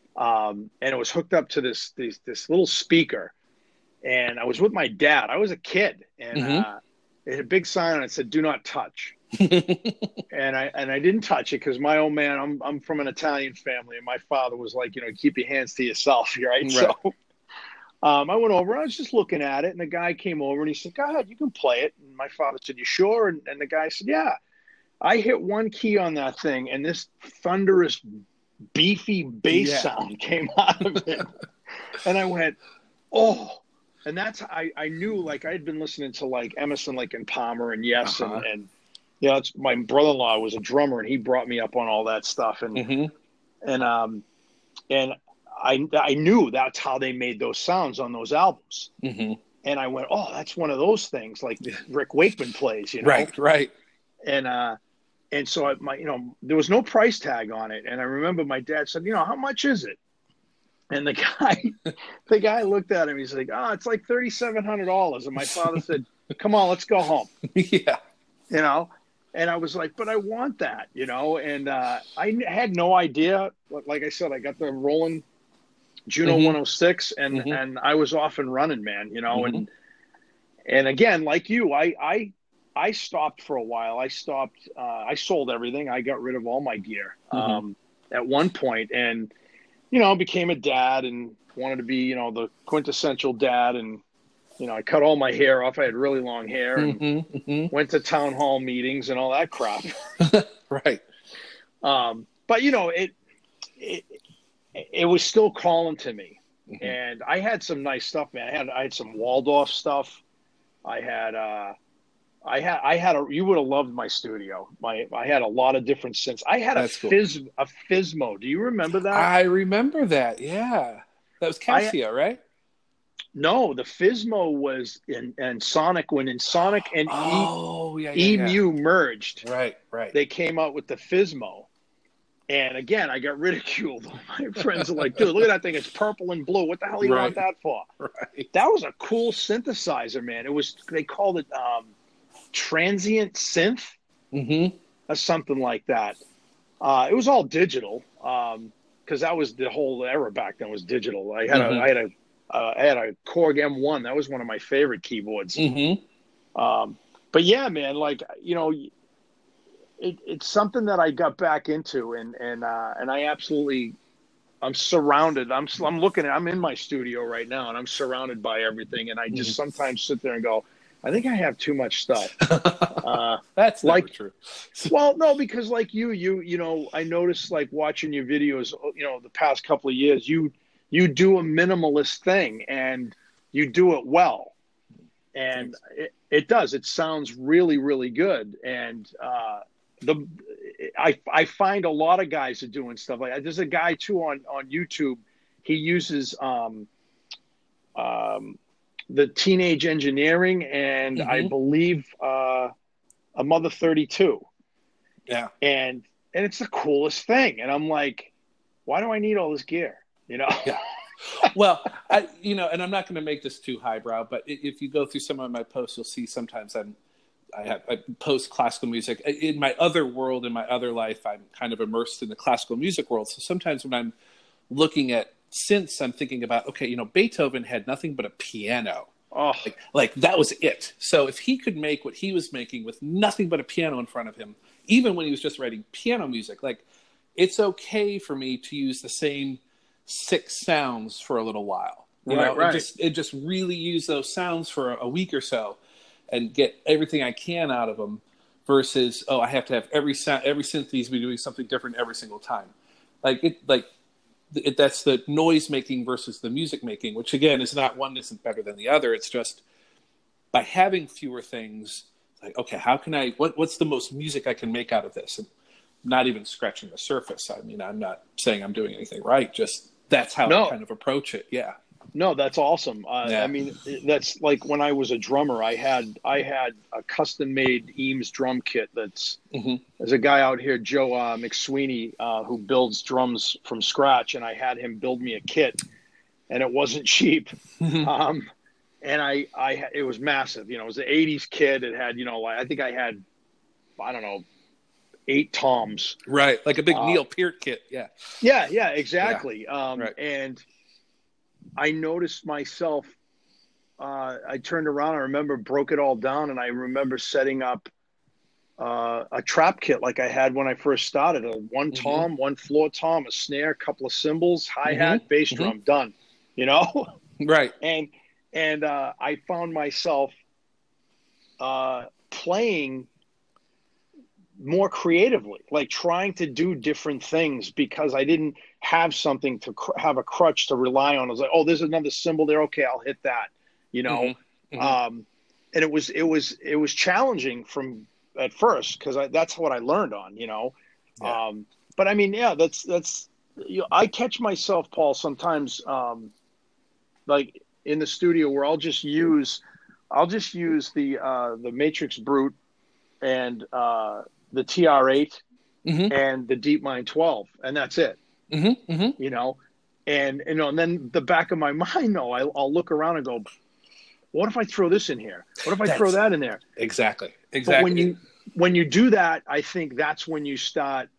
Um, and it was hooked up to this, this this little speaker, and I was with my dad. I was a kid, and mm-hmm. uh, it had a big sign on it that said "Do not touch," and I and I didn't touch it because my old man. I'm I'm from an Italian family, and my father was like, you know, keep your hands to yourself, right? right. So um, I went over. I was just looking at it, and the guy came over and he said, "Go ahead, you can play it." And my father said, "You sure?" And, and the guy said, "Yeah." I hit one key on that thing, and this thunderous beefy bass Yeah. sound came out of it. And I went, oh. And that's, I, I knew, like, I had been listening to, like, Emerson, Lake and Palmer and Yes. Uh-huh. And, and, you know, it's, my brother-in-law was a drummer, and he brought me up on all that stuff. And, Mm-hmm. and, um, and I, I knew that's how they made those sounds on those albums. Mm-hmm. And I went, oh, that's one of those things like Rick Wakeman plays, you know? Right, right. And, uh, and so I, my, you know, there was no price tag on it. And I remember my dad said, you know, how much is it? And the guy, the guy looked at him. He's like, oh, it's like thirty-seven hundred dollars. And my father said, come on, let's go home. Yeah. You know? And I was like, but I want that, you know? And uh, I had no idea. Like I said, I got the Roland Juno mm-hmm. one oh six, and, mm-hmm. and I was off and running, man, you know? Mm-hmm. And, and again, like you, I, I, I stopped for a while. I stopped, uh, I sold everything. I got rid of all my gear mm-hmm. um, at one point, and, you know, became a dad and wanted to be, you know, the quintessential dad. And, you know, I cut all my hair off. I had really long hair and mm-hmm. Mm-hmm. went to town hall meetings and all that crap. Right. Um, but, you know, it, it, it was still calling to me. Mm-hmm. And I had some nice stuff, man. I had, I had some Waldorf stuff. I had, uh, I had, I had a, you would have loved my studio. My, I had a lot of different synths. I had That's a cool. Fizz, a Fizmo. Do you remember that? I remember that. Yeah. That was Casio, I, right? No, the Fizmo was in, in Sonic when in Sonic and oh, e, yeah, yeah, Emu yeah. merged. Right, right. They came out with the Fizmo. And again, I got ridiculed. My friends are like, dude, look at that thing. It's purple and blue. What the hell do you right. want that for? Right. That was a cool synthesizer, man. It was, they called it um, transient synth mm-hmm. or something like that. Uh, it was all digital because um, that was the whole era back then was digital. I had mm-hmm. a, I had a, uh, I had a Korg M one. That was one of my favorite keyboards. Mm-hmm. Um, but yeah, man, like, you know, It, it's something that I got back into, and and uh, and I absolutely, I'm surrounded. I'm I'm looking at. I'm in my studio right now, and I'm surrounded by everything. And I just mm-hmm. sometimes sit there and go, I think I have too much stuff. uh, That's like never true. Well, no, because like you, you you know, I noticed like watching your videos, you know, the past couple of years, you you do a minimalist thing, and you do it well, and it, it does. It sounds really really good, and. Uh, The I I find a lot of guys are doing stuff like that. There's a guy too on, on YouTube. He uses um, um, the Teenage Engineering and mm-hmm. I believe uh, a Mother thirty-two. Yeah, and and it's the coolest thing. And I'm like, why do I need all this gear? You know. Yeah. Well, I you know, and I'm not going to make this too highbrow, but if you go through some of my posts, you'll see sometimes I'm. I have I post classical music in my other world, in my other life. I'm kind of immersed in the classical music world. So sometimes when I'm looking at synths, I'm thinking about, okay, you know, Beethoven had nothing but a piano. Oh, like, like that was it. So if he could make what he was making with nothing but a piano in front of him, even when he was just writing piano music, like it's okay for me to use the same six sounds for a little while. You right, know, right. It just, it just really use those sounds for a, a week or so. And get everything I can out of them, versus oh, I have to have every sound, every synth needs to be doing something different every single time. Like it, like it, that's the noise making versus the music making, which again is not one isn't better than the other. It's just by having fewer things. Like okay, how can I? What what's the most music I can make out of this? And not even scratching the surface. I mean, I'm not saying I'm doing anything right. Just that's how no. I kind of approach it. Yeah. No, that's awesome. Uh, yeah. I mean, that's like when I was a drummer, I had I had a custom made Eames drum kit. That's mm-hmm. there's a guy out here, Joe uh, McSweeney, uh, who builds drums from scratch, and I had him build me a kit, and it wasn't cheap. Mm-hmm. Um, and I, I, it was massive. You know, it was an eighties kit. It had, you know, like I think I had, I don't know, eight toms. Right, like a big uh, Neil Peart kit. Yeah. Yeah, yeah, exactly. Yeah. Um, right. And I noticed myself, uh, I turned around, I remember broke it all down, and I remember setting up uh, a trap kit like I had when I first started. A one mm-hmm. tom, one floor tom, a snare, a couple of cymbals, hi-hat, mm-hmm. bass mm-hmm. drum, done, you know? Right. And and uh, I found myself uh, playing more creatively, like trying to do different things because I didn't have something to cr- have a crutch to rely on. I was like, oh, there's another cymbal there. Okay, I'll hit that, you know? Mm-hmm. Mm-hmm. Um, and it was, it was, it was challenging from at first because that's what I learned on, you know? Yeah. Um, but I mean, yeah, that's, that's, you know, I catch myself, Paul, sometimes, um, like in the studio where I'll just use, I'll just use the, uh, the Matrix Brute and, uh, the T R eight Mm-hmm. and the DeepMind twelve, and that's it, Mm-hmm. Mm-hmm. you know? And, you know, and then the back of my mind, though, I, I'll look around and go, what if I throw this in here? What if I That's, throw that in there? Exactly. Exactly. But when you, when you do that, I think that's when you start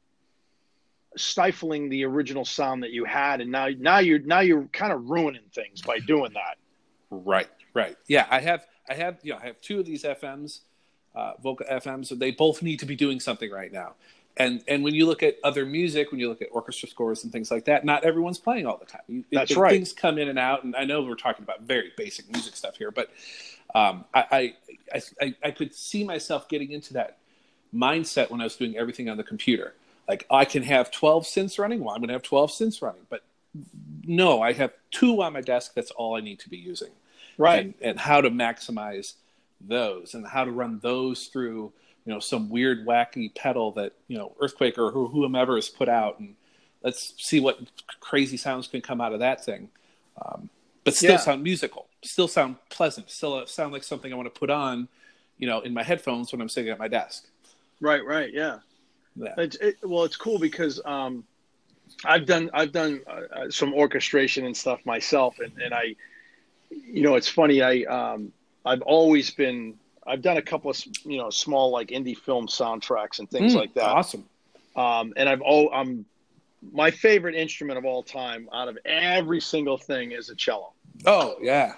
stifling the original sound that you had. And now, now you're, now you're kind of ruining things by doing that. Right. Right. Yeah. I have, I have, you know, I have two of these F Ms, uh, Volca F Ms, and they both need to be doing something right now. And and when you look at other music, when you look at orchestra scores and things like that, not everyone's playing all the time. You, That's it, right. Things come in and out, and I know we're talking about very basic music stuff here, but um, I, I, I I could see myself getting into that mindset when I was doing everything on the computer. Like, I can have twelve synths running. Well, I'm going to have twelve synths running. But no, I have two on my desk. That's all I need to be using. Right. And, and how to maximize those and how to run those through, you know, some weird, wacky pedal that, you know, Earthquake or whomever has put out. And let's see what crazy sounds can come out of that thing. Um, but still Yeah. sound musical, still sound pleasant, still sound like something I want to put on, you know, in my headphones when I'm sitting at my desk. Right. Right. Yeah. Yeah. It's, it, well, it's cool because um, I've done I've done uh, some orchestration and stuff myself, and, and I, you know, it's funny. I um, I've always been I've done a couple of you know small like indie film soundtracks and things Mm, like that. Awesome. Um, and I've all I'm my favorite instrument of all time out of every single thing is a cello. Oh yeah.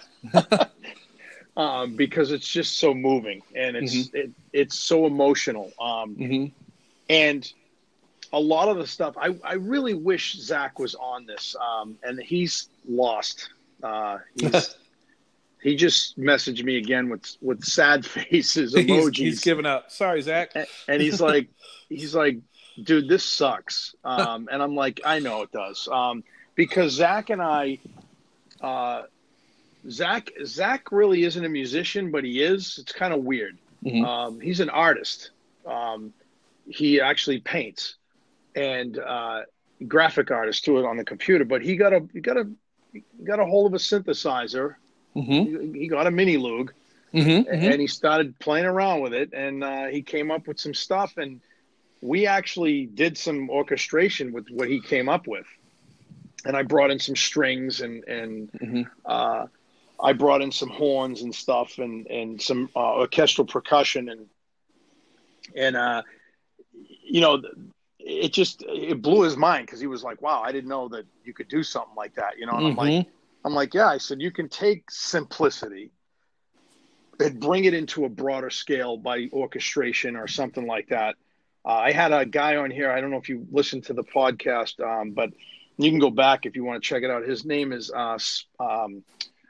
um, because it's just so moving and it's Mm-hmm. it, it's so emotional. Um, Mm-hmm. And a lot of the stuff, I, I really wish Zach was on this, um, and he's lost. Uh, he's he just messaged me again with with sad faces emojis. he's, he's given up. Sorry, Zach. and, and he's like, he's like, dude, this sucks. Um, and I'm like, I know it does, um, because Zach and I, uh, Zach Zach really isn't a musician, but he is. It's kind of weird. Mm-hmm. Um, he's an artist. Um, he actually paints and uh, graphic artist too on the computer. But he got a he got a he got a hold of a synthesizer. Mm-hmm. He, he got a mini Loog, Mm-hmm. and he started playing around with it. And uh, he came up with some stuff, and we actually did some orchestration with what he came up with. And I brought in some strings and and Mm-hmm. uh, I brought in some horns and stuff and and some uh, orchestral percussion and and uh, you know, it just it blew his mind because he was like, "Wow, I didn't know that you could do something like that." You know, and Mm-hmm. I'm like, I'm like, yeah. I said you can take simplicity and bring it into a broader scale by orchestration or something like that. Uh, I had a guy on here. I don't know if you listened to the podcast, um, but you can go back if you want to check it out. His name is. Uh, um,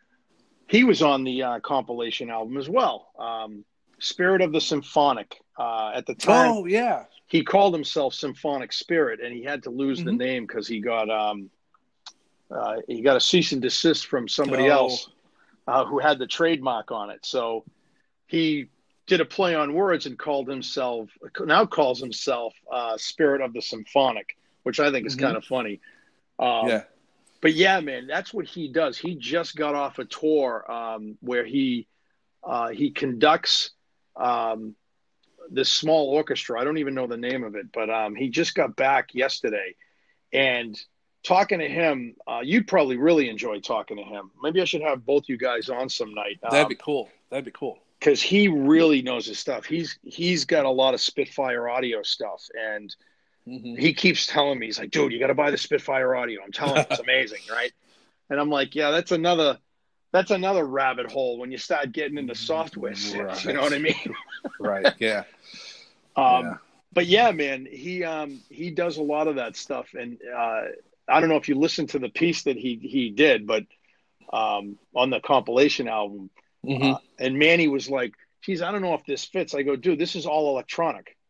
he was on the uh, compilation album as well. Um, Spirit of the Symphonic. Uh, at the time, Oh yeah. he called himself Symphonic Spirit, and he had to lose Mm-hmm. the name because he got um, uh, he got a cease and desist from somebody Oh. else uh, who had the trademark on it. So he did a play on words and called himself now calls himself uh, Spirit of the Symphonic, which I think is Mm-hmm. kind of funny. Um, Yeah. But yeah, man, that's what he does. He just got off a tour um, where he uh, he conducts. Um, this small orchestra. I don't even know the name of it, but um, he just got back yesterday. And talking to him, uh, you'd probably really enjoy talking to him. Maybe I should have both you guys on some night. Um, That'd be cool. That'd be cool. because he really knows his stuff. He's he's got a lot of Spitfire audio stuff, and Mm-hmm. he keeps telling me, he's like, dude, you got to buy the Spitfire audio. I'm telling you, it's amazing, right? And I'm like, yeah, that's another that's another rabbit hole when you start getting into software synths. Right. You know what I mean? Right. Yeah. Um, Yeah. But yeah, man, he um, he does a lot of that stuff, and uh, I don't know if you listened to the piece that he he did, but um, on the compilation album, Mm-hmm. uh, and Manny was like, "Geez, I don't know if this fits." I go, "Dude, this is all electronic.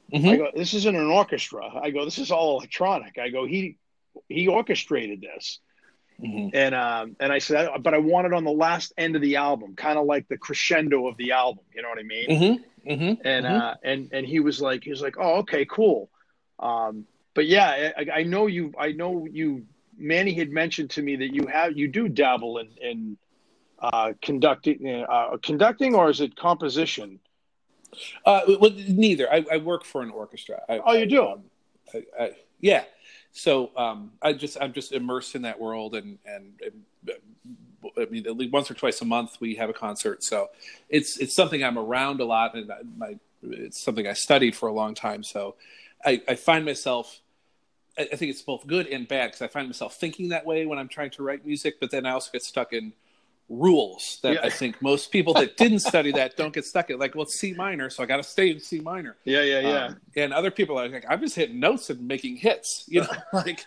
Mm-hmm. I go, this isn't an orchestra. I go, this is all electronic. I go, he he orchestrated this. Mm-hmm. And um, and I said, but I want it on the last end of the album, kind of like the crescendo of the album. You know what I mean? Mm-hmm. Mm-hmm. And Mm-hmm. uh, and and he was like, he was like, oh, okay, cool. Um, but yeah, I, I know you. I know you. Manny had mentioned to me that you have you do dabble in in uh, conducting, uh, conducting, or is it composition? Uh, well, neither. I, I work for an orchestra. I, Oh, you I, do? Um, I, I, yeah. So um, I just I'm just immersed in that world, and and, and I mean, at least once or twice a month we have a concert. So it's it's something I'm around a lot, and my it's something I studied for a long time. So I, I find myself. I think it's both good and bad because I find myself thinking that way when I'm trying to write music, but then I also get stuck in rules that Yeah. I think most people that didn't study that don't get stuck in. Like, well, it's C minor, so I got to stay in C minor. Yeah, yeah, yeah. Um, and other people are like, I'm just hitting notes and making hits, you know, like.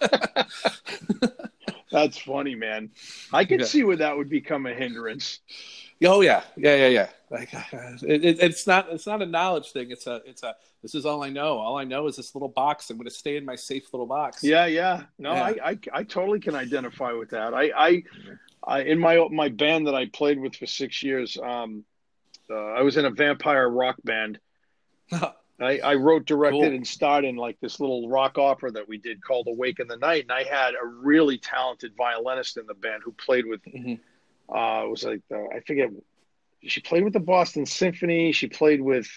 That's funny, man. I could Yeah. see where that would become a hindrance. Oh yeah, yeah, yeah, yeah. Like it, it, it's not it's not a knowledge thing. It's a it's a this is all I know. All I know is this little box. I'm going to stay in my safe little box. Yeah, yeah. No, Yeah. I, I I totally can identify with that. I I, I in my my band that I played with for six years, um, uh, I was in a vampire rock band. I, I wrote, directed, Cool. and starred in like this little rock opera that we did called Awake in the Night, and I had a really talented violinist in the band who played with. Mm-hmm. Uh, it was like uh, I forget. She played with the Boston Symphony. She played with.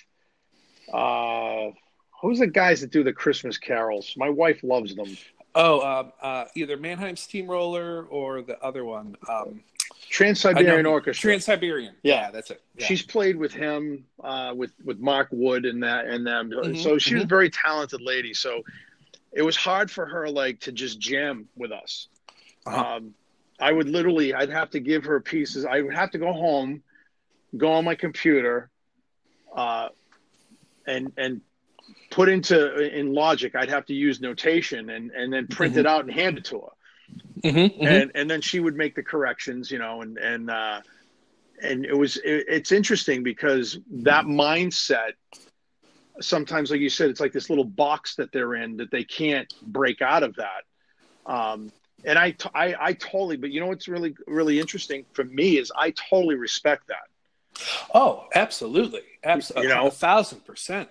Uh, who's the guys that do the Christmas carols? My wife loves them. Oh, um, uh, either Mannheim Steamroller or the other one. Um, Trans-Siberian Orchestra. Trans-Siberian. Yeah. Yeah, that's it. Yeah. She's played with him, uh, with with Mark Wood and that and them. Mhm, So she was a mhm. very talented lady. So it was hard for her like to just jam with us. Uh-huh. Um, I would literally, I'd have to give her pieces. I would have to go home, go on my computer, uh, and and put into in Logic. I'd have to use notation and and then print Mhm. it out and hand it to her. Mm-hmm, and and then she would make the corrections, you know, and and uh, and it was it, it's interesting because that mindset sometimes, like you said, it's like this little box that they're in that they can't break out of that. Um, and I, t- I I totally, but you know what's really really interesting for me is I totally respect that. Oh, absolutely, absolutely, You know? a thousand percent.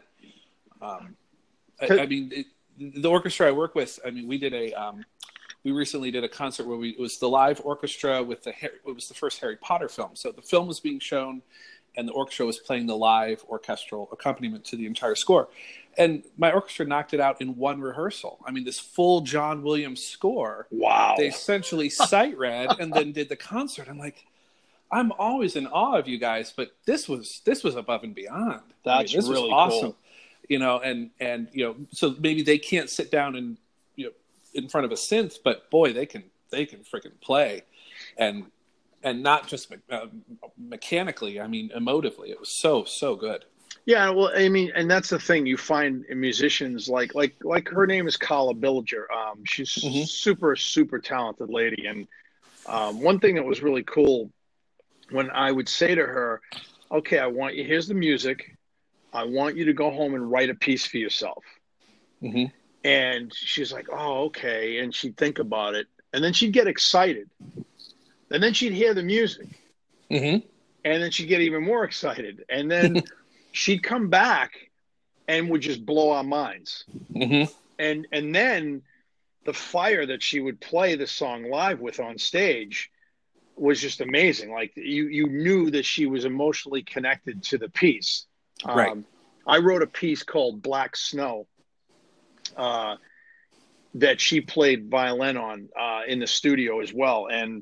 Um, I, I mean, it, the orchestra I work with. I mean, we did a. Um, we recently did a concert where we it was the live orchestra with the it was the first Harry Potter film. So the film was being shown, and the orchestra was playing the live orchestral accompaniment to the entire score. And my orchestra knocked it out in one rehearsal. I mean, this full John Williams score. Wow. They essentially sight read and then did the concert. I'm like, I'm always in awe of you guys, but this was this was above and beyond. That's I mean, this really was awesome. cool. You know, and and you know, so maybe they can't sit down and you know in front of a synth, but boy, they can they can freaking play, and and not just me- uh, mechanically. I mean, emotively, it was so so good. Yeah, well, I mean, and that's the thing you find in musicians like like like her name is Carla Billiger. Um, she's Mhm. super super talented lady, and um, one thing that was really cool when I would say to her, "Okay, I want you. Here's the music. I want you to go home and write a piece for yourself." Mm-hmm. And she's like, "Oh, okay," and she'd think about it, and then she'd get excited, and then she'd hear the music, Mm-hmm. and then she'd get even more excited, and then she'd come back and would just blow our minds. Mm-hmm. And and then the fire that she would play the song live with on stage was just amazing. Like you you knew that she was emotionally connected to the piece. Right. Um, I wrote a piece called Black Snow uh, that she played violin on uh, in the studio as well. And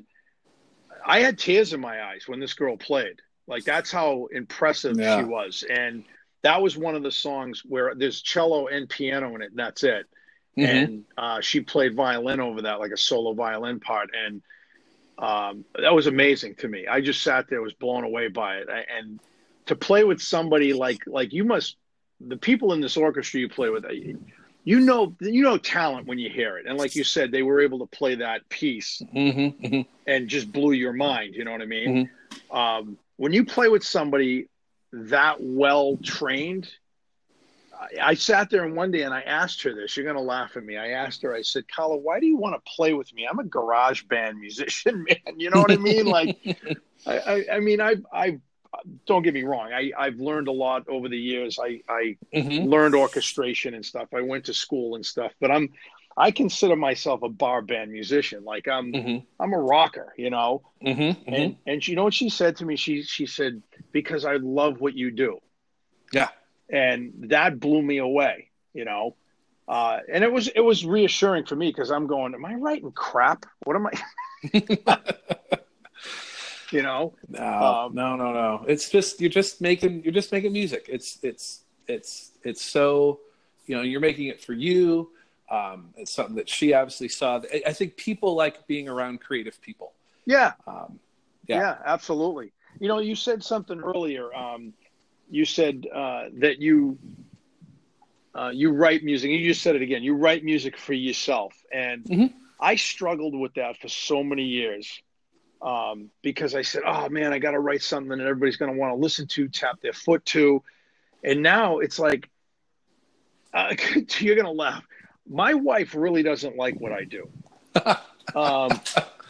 I had tears in my eyes when this girl played. Like that's how impressive Yeah. she was. And that was one of the songs where there's cello and piano in it, and that's it. Mm-hmm. And uh, she played violin over that, like a solo violin part. And um, that was amazing to me. I just sat there, was blown away by it. And to play with somebody like like you must, the people in this orchestra you play with, you know, you know talent when you hear it. And like you said, they were able to play that piece Mm-hmm. Mm-hmm. and just blew your mind. You know what I mean? Mm-hmm. Um, when you play with somebody that well trained, I, I sat there and one day and I asked her this. You're going to laugh at me. I asked her, I said, Carla, why do you want to play with me? I'm a garage band musician, man. You know what I mean? Like, I, I, I mean, I, I, don't get me wrong. I, I've learned a lot over the years. I, I Mm-hmm. learned orchestration and stuff. I went to school and stuff, but I'm, I consider myself a bar band musician. Like I'm, Mm-hmm. I'm a rocker, you know? Mm-hmm. Mm-hmm. And, and you know what she said to me? She, she said, because I love what you do. Yeah. And that blew me away, you know? Uh, and it was, it was reassuring for me, because I'm going, am I writing crap? What am I, you know? No, Um, no, no, no. It's just you're just making you're just making music. It's it's it's it's so, you know, you're making it for you. Um, it's something that she obviously saw. I, I think people like being around creative people. yeah. Um, Yeah, yeah. absolutely. You know, you said something earlier. Um, you said uh, that you uh, you write music. You just said it again. You write music for yourself, and Mm-hmm. I struggled with that for so many years, um, because I said, "Oh man, I got to write something that everybody's going to want to listen to, tap their foot to." And now it's like, uh, you're going to laugh. My wife really doesn't like what I do. Um,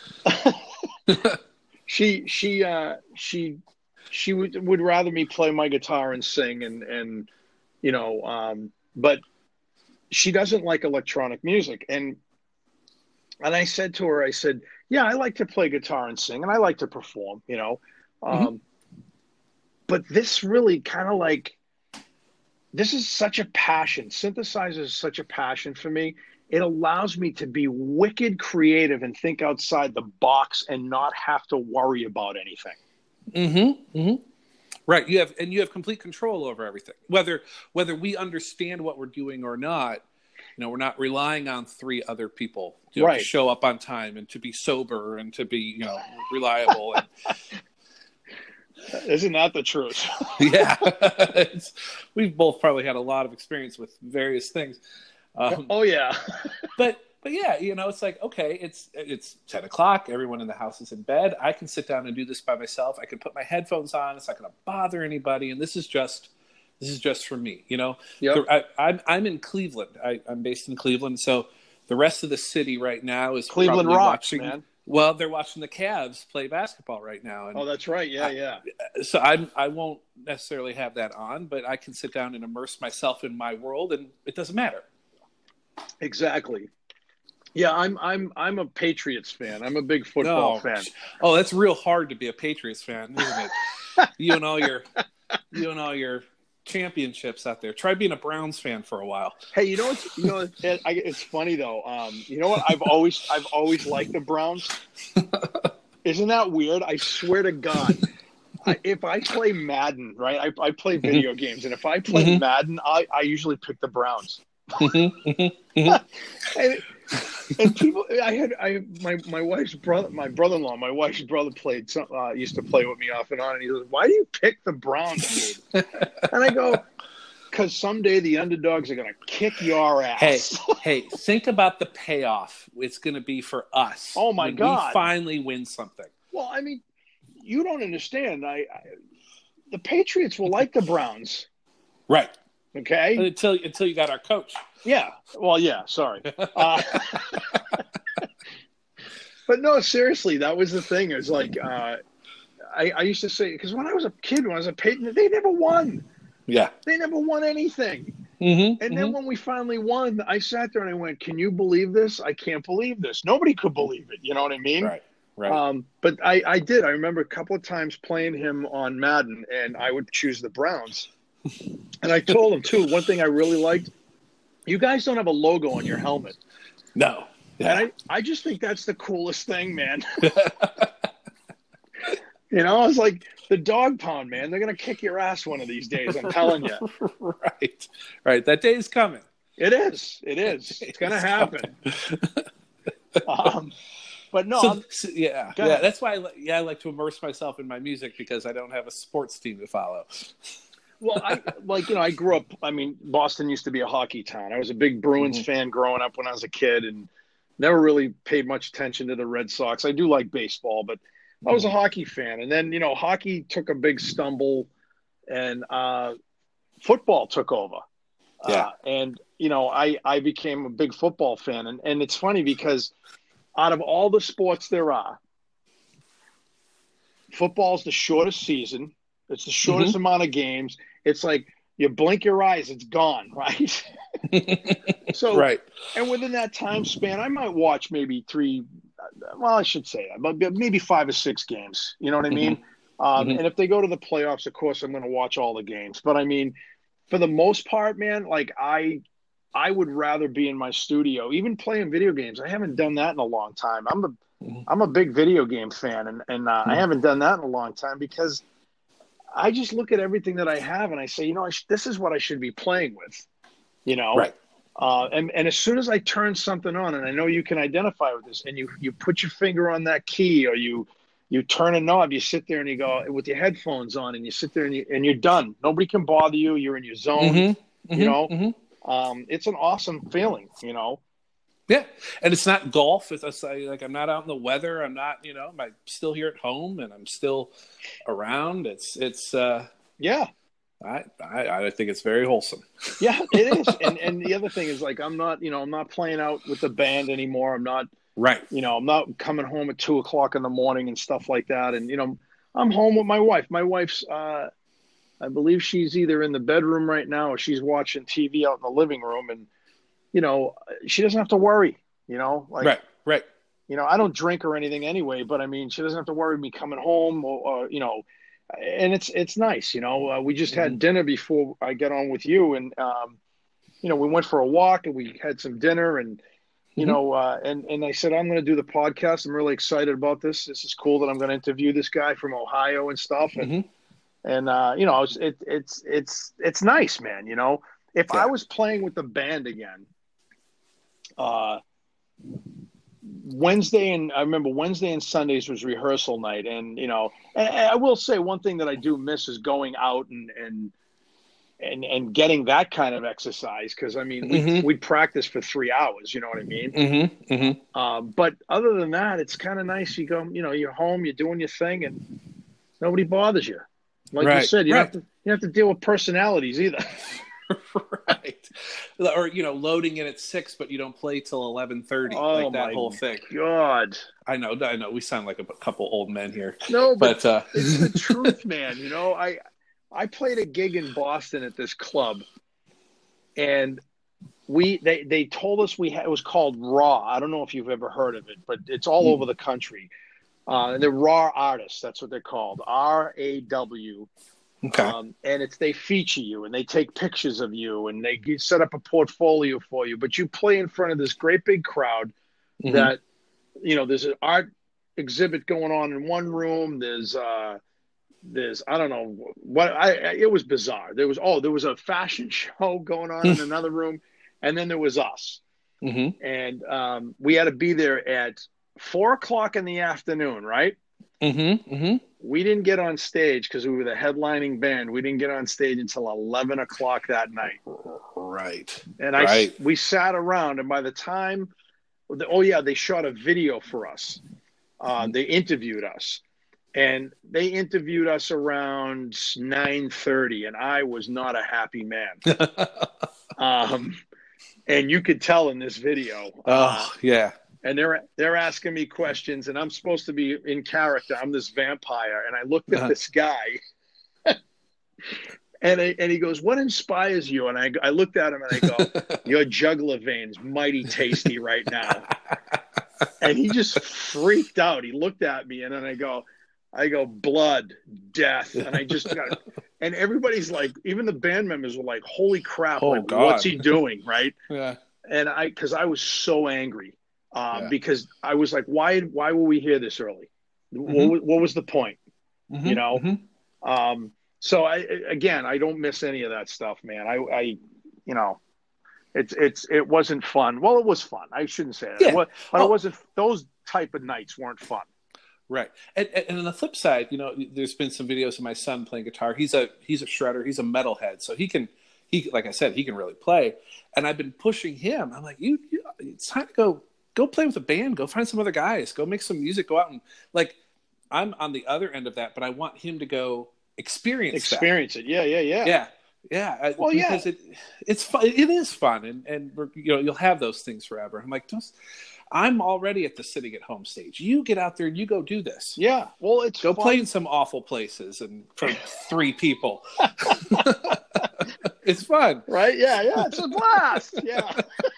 she she uh, she she would, would rather me play my guitar and sing, and and you know, um, but she doesn't like electronic music. And and I said to her, I said, yeah, I like to play guitar and sing, and I like to perform, you know, Mm-hmm. um, but this really kind of like, this is such a passion. Synthesizer is such a passion for me. It allows me to be wicked creative and think outside the box and not have to worry about anything. Mm-hmm. Mm-hmm. Right. You have and you have complete control over everything. Whether whether we understand what we're doing or not, you know, we're not relying on three other people, you know, Right. to show up on time and to be sober and to be, you know, reliable. And Isn't that the truth? yeah, it's, we've both probably had a lot of experience with various things. Um, Oh yeah. but but yeah, you know, it's like, okay, it's it's ten o'clock. Everyone in the house is in bed. I can sit down and do this by myself. I can put my headphones on. It's not going to bother anybody. And this is just this is just for me. You know, Yep. I, I'm I'm in Cleveland. I, I'm based in Cleveland, so the rest of the city right now is Cleveland probably rocks, watching. man. Well, they're watching the Cavs play basketball right now, and Oh, that's right. Yeah, yeah. so I I won't necessarily have that on, but I can sit down and immerse myself in my world, and it doesn't matter. Exactly. Yeah, I'm I'm I'm a Patriots fan. I'm a big football No. fan. Oh, that's real hard to be a Patriots fan, isn't it? you and all your you and all your championships out there. Try being a Browns fan for a while. Hey, you know what's, you know it, I, it's funny though. Um, you know what? I've always I've always liked the Browns. Isn't that weird? I swear to God. I, if I play Madden, right? I, I play video games, and if I play Mhm. Madden, I, I usually pick the Browns. Mhm. and, and people, I had I my my wife's brother, my brother-in-law, my wife's brother played some, uh, used to play with me off and on, and he goes, "Why do you pick the Browns, dude?" And I go, "Because someday the underdogs are gonna kick your Hey, ass." hey, think about the payoff it's going to be for us. Oh, my when God. we finally win something. Well, I mean, you don't understand. I, I the Patriots will like the Browns, Right. okay? Until until you got our coach. Yeah. Well, yeah. Sorry. Uh, but no, seriously, that was the thing. It was like uh, I, I used to say, because when I was a kid, when I was a Patriot, they never won. Yeah. They never won anything. Mm-hmm. And then when we finally won, I sat there and I went, "Can you believe this? I can't believe this." Nobody could believe it. You know what I mean? Right. Right. Um, but I, I did. I remember a couple of times playing him on Madden, and I would choose the Browns. And I told him, too, one thing I really liked, you guys don't have a logo on your helmet. no. Yeah. And I, I just think that's the coolest thing, man. You know, I was like, the dog pound, man. They're going to kick your ass one of these days, I'm telling you. Right. Right. That day is coming. It is. It is. It's going to happen. Um, but no, So, I'm, so, yeah, Go yeah. ahead. That's why, I, li- yeah, I like to immerse myself in my music because I don't have a sports team to follow. well, I like, you know, I grew up, I mean, Boston used to be a hockey town. I was a big Bruins Mhm. fan growing up when I was a kid, and never really paid much attention to the Red Sox. I do like baseball, but I was a hockey fan. And then, you know, hockey took a big stumble, and uh, football took over. Yeah. Uh, and, you know, I, I became a big football fan. And, and it's funny because out of all the sports there are, football's the shortest season. It's the shortest Mm-hmm. amount of games. It's like you blink your eyes, it's gone, right? So, right. and within that time span, I might watch maybe three, well, I should say that, but maybe five or six games. You know what I mean? Mm-hmm. Um, Mm-hmm. and if they go to the playoffs, of course, I'm going to watch all the games. But I mean, for the most part, man, like I, I would rather be in my studio, even playing video games. I haven't done that in a long time. I'm a, Mm-hmm. I'm a big video game fan, and and uh, I haven't done that in a long time because I just look at everything that I have and I say, you know, I sh- this is what I should be playing with, you know. Right. Uh, and, and as soon as I turn something on, and I know you can identify with this, and you, you put your finger on that key, or you you turn a knob, you sit there and you go with your headphones on, and you sit there and, you, and you're done. Nobody can bother you. You're in your zone, Mm-hmm. you know. Mm-hmm. Mm-hmm. Um, it's an awesome feeling, you know. Yeah, and it's not golf. It's a, like I'm not out in the weather. I'm not, you know, I'm still here at home, and I'm still around. It's it's. Uh, Yeah. I, I I think it's very wholesome. Yeah, it is. And and the other thing is, like, I'm not, you know, I'm not playing out with the band anymore. I'm not, right. you know, I'm not coming home at two o'clock in the morning and stuff like that. And, you know, I'm home with my wife. My wife's, uh, I believe she's either in the bedroom right now or she's watching T V out in the living room. And, you know, she doesn't have to worry, you know, like, right, right. You know, I don't drink or anything anyway, but I mean, she doesn't have to worry me coming home or, or you know, and it's it's nice, you know. Uh, we just had Mm-hmm. dinner before I get on with you, and um, you know, we went for a walk and we had some dinner, and you Mm-hmm. know, uh, and and I said I'm going to do the podcast. I'm really excited about this. This is cool that I'm going to interview this guy from Ohio and stuff, and Mm-hmm. and uh, you know, it's it, it's it's it's nice, man. You know, if Yeah. I was playing with the band again, uh. Wednesday and I remember Wednesday and Sundays was rehearsal night, and you know, and, and I will say one thing that I do miss is going out and and and, and getting that kind of exercise because I mean we Mm-hmm. we practice for three hours, you know what I mean. Mm-hmm. Mm-hmm. Um, but other than that, it's kind of nice. You go, you know, you're home, you're doing your thing, and nobody bothers you. Like you Right, said, you right. don't have to you don't have to deal with personalities either. right. Or you know, loading in at six, but you don't play till eleven thirty. Oh like that my whole thing. God. I know, I know. We sound like a couple old men here. No, but, but uh... it's the truth, man. You know, I I played a gig in Boston at this club, and we they they told us we had it was called Raw. I don't know if you've ever heard of it, but it's all Mm. over the country. Uh, and they're Raw artists. That's what they're called, R A W. Okay. Um, and it's they feature you and they take pictures of you and they set up a portfolio for you. But you play in front of this great big crowd Mm-hmm. that, you know, there's an art exhibit going on in one room. There's, uh, there's, I don't know what I, I, it was bizarre. There was, oh, there was a fashion show going on in another room. And then there was us. Mm-hmm. And um, we had to be there at four o'clock in the afternoon, right? Mm-hmm. Mm-hmm. We didn't get on stage because we were the headlining band. We didn't get on stage until eleven o'clock that night. Right. And I, right. we sat around, and by the time, oh yeah, they shot a video for us. Uh, they interviewed us, and they interviewed us around nine thirty, and I was not a happy man. um, and you could tell in this video. Oh uh, yeah. And they're they're asking me questions, and I'm supposed to be in character. I'm this vampire, and I looked at Uh-huh. this guy, and I, and he goes, "What inspires you?" And I I looked at him and I go, "Your jugular veins mighty tasty right now." And he just freaked out. He looked at me, and then I go, I go, blood, death, and I just got. And everybody's like, even the band members were like, "Holy crap! Oh, like, God. what's he doing?" Right? Yeah. And I, because I was so angry. Um, Yeah. Because I was like, why? Why were we here this early? Mm-hmm. What, what was the point? Mm-hmm. You know. Mm-hmm. Um, so I again, I don't miss any of that stuff, man. I, I you know, it's it's it wasn't fun. Well, it was fun. I shouldn't say that. Yeah. It was, but Oh. it wasn't. Those type of nights weren't fun. Right. And, and on the flip side, you know, there's been some videos of my son playing guitar. He's a he's a shredder. He's a metalhead, so he can he like I said, he can really play. And I've been pushing him. I'm like, you, you it's time to go go play with a band. Go find some other guys. Go make some music. Go out and like. I'm on the other end of that, but I want him to go experience Experience that. it. Yeah, yeah, yeah. Yeah. Yeah, I- Well, yeah. because it it's fun. It is fun, and and we're, you know, you'll have those things forever. I'm like, just, I'm already at the sitting at home stage. You get out there and you go do this. Yeah. Well, it's Go fun. play in some awful places and for three people. It's fun, Right? Yeah, yeah. It's a blast. Yeah.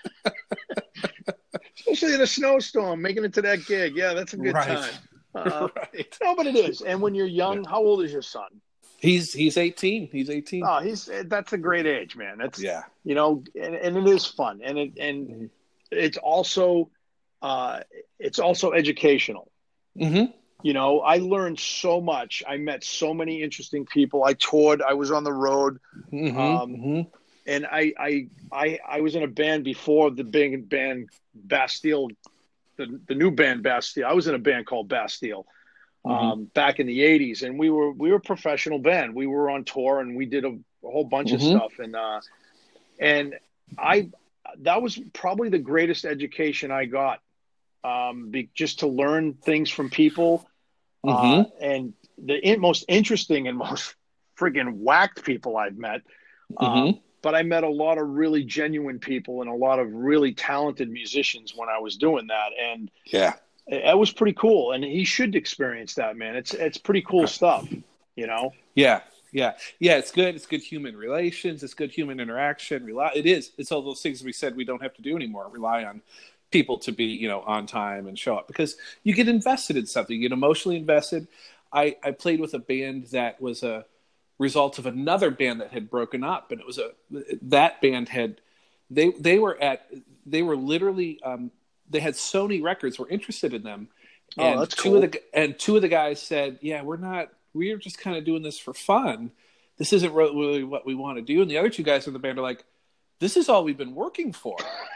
Especially in a snowstorm, making it to that gig. Yeah, that's a good right? time. Uh, Right. no, but it is. And when you're young, Yeah. how old is your son? He's he's eighteen. He's eighteen. Oh, he's that's a great age, man. That's Yeah. you know, and, and it is fun, and it and Mm-hmm. it's also uh, it's also educational. Mm-hmm. You know, I learned so much. I met so many interesting people. I toured. I was on the road, Mm-hmm. um, Mm-hmm. and I, I I I was in a band before the big band Bastille, the the new band Bastille. I was in a band called Bastille. Um, Mm-hmm. back in the eighties, and we were we were a professional band. We were on tour, and we did a, a whole bunch of Mm-hmm. stuff. And uh, and I that was probably the greatest education I got, um, be, just to learn things from people. Uh, Mm-hmm. and the in, most interesting and most friggin' whacked people I've met. Um, Mm-hmm. but I met a lot of really genuine people and a lot of really talented musicians when I was doing that, and Yeah. it was pretty cool, and he should experience that, man. It's it's pretty cool stuff, you know. Yeah. Yeah. Yeah. It's good. It's good human relations. It's good human interaction. Rely. It is. It's all those things we said we don't have to do anymore. Rely on people to be, you know, on time and show up, because you get invested in something. You get emotionally invested. I I played with a band that was a result of another band that had broken up, and it was a that band had they they were at they were literally. Um, They had Sony Records were interested in them, and Oh, that's two cool. of the and two of the guys said, "Yeah, we're not. We're just kind of doing this for fun. This isn't really what we want to do." And the other two guys in the band are like, "This is all we've been working for."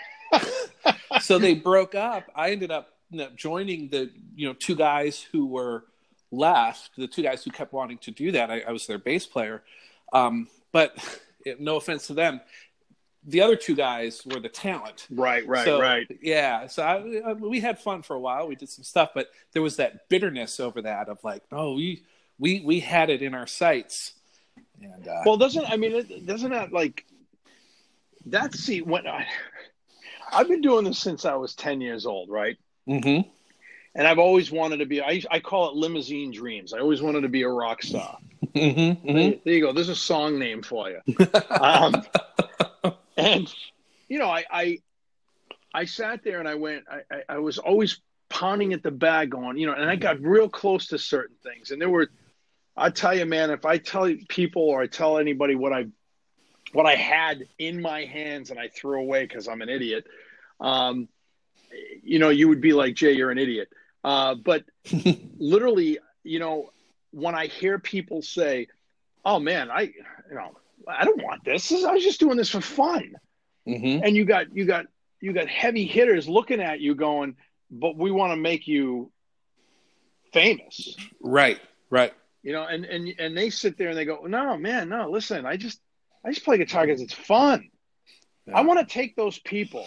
So they broke up. I ended up, you know, joining the you know two guys who were left. The two guys who kept wanting to do that. I, I was their bass player, um, but no offense to them. The other two guys were the talent. Right, right, so, right. Yeah. So I, I, we had fun for a while. We did some stuff, but there was that bitterness over that of like, oh, we we we had it in our sights. And uh, Well, doesn't I mean, it, doesn't that like that? See, when I I've been doing this since I was ten years old, right? mm-hmm. And I've always wanted to be. I I call it limousine dreams. I always wanted to be a rock star. Mm-hmm. Mm-hmm. There, there you go. There's a song name for you. Um, and you know, I, I I sat there and I went. I, I, I was always pounding at the bag, going, you know, and I got real close to certain things. And there were, I tell you, man, if I tell people or I tell anybody what I what I had in my hands and I threw away because I'm an idiot, um, you know, you would be like, Jay, you're an idiot. Uh, but literally, you know, when I hear people say, "Oh man, I, you know, I don't want this. this is, I was just doing this for fun," Mm-hmm. and you got you got you got heavy hitters looking at you, going, "But we want to make you famous," Right. Right. you know, and and and they sit there and they go, "No, man, no. Listen, I just I just play guitar because it's fun. Yeah. I want to take those people."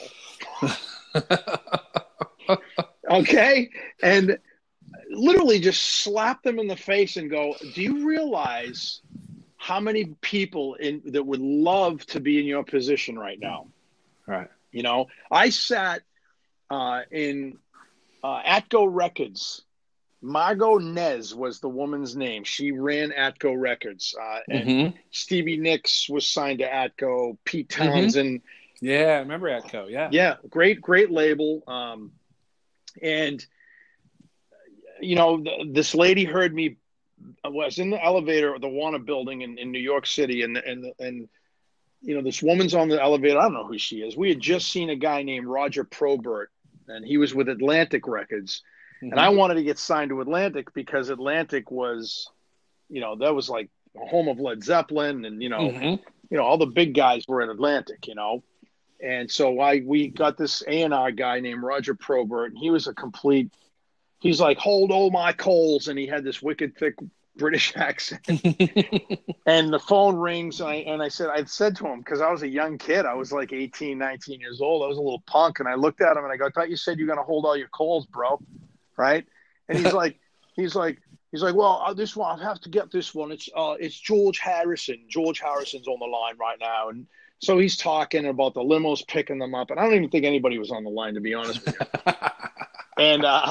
Okay, and literally just slap them in the face and go, "Do you realize how many people in that would love to be in your position right now?" Right. You know, I sat uh, in uh, Atco Records. Margot Nez was the woman's name. She ran Atco Records, uh, and Mm-hmm. Stevie Nicks was signed to Atco. Pete Mm-hmm. Townsend, Yeah, I remember Atco. Yeah. yeah, great, great label. Um, and you know, th- this lady heard me. I was in the elevator of the Warner Building in, in New York City, and and and you know, this woman's on the elevator. I don't know who she is. We had just seen a guy named Roger Probert, and he was with Atlantic Records, Mm-hmm. and I wanted to get signed to Atlantic because Atlantic was, you know, that was like the home of Led Zeppelin, and you know, Mm-hmm. you know, all the big guys were at Atlantic, you know. And so I we got this A and R guy named Roger Probert, and he was a complete. He's like, "Hold all my coals," and he had this wicked thick British accent. And the phone rings, and I and I said, I said to him, because I was a young kid, I was like eighteen, nineteen years old. I was a little punk, and I looked at him and I go, "I thought you said you're gonna hold all your coals, bro, right?" And he's like, he's like, He's like, well, uh, this one, I have to get this one. It's uh, it's George Harrison. George Harrison's on the line right now. And so he's talking about the limos picking them up. And I don't even think anybody was on the line, to be honest with you. and, uh,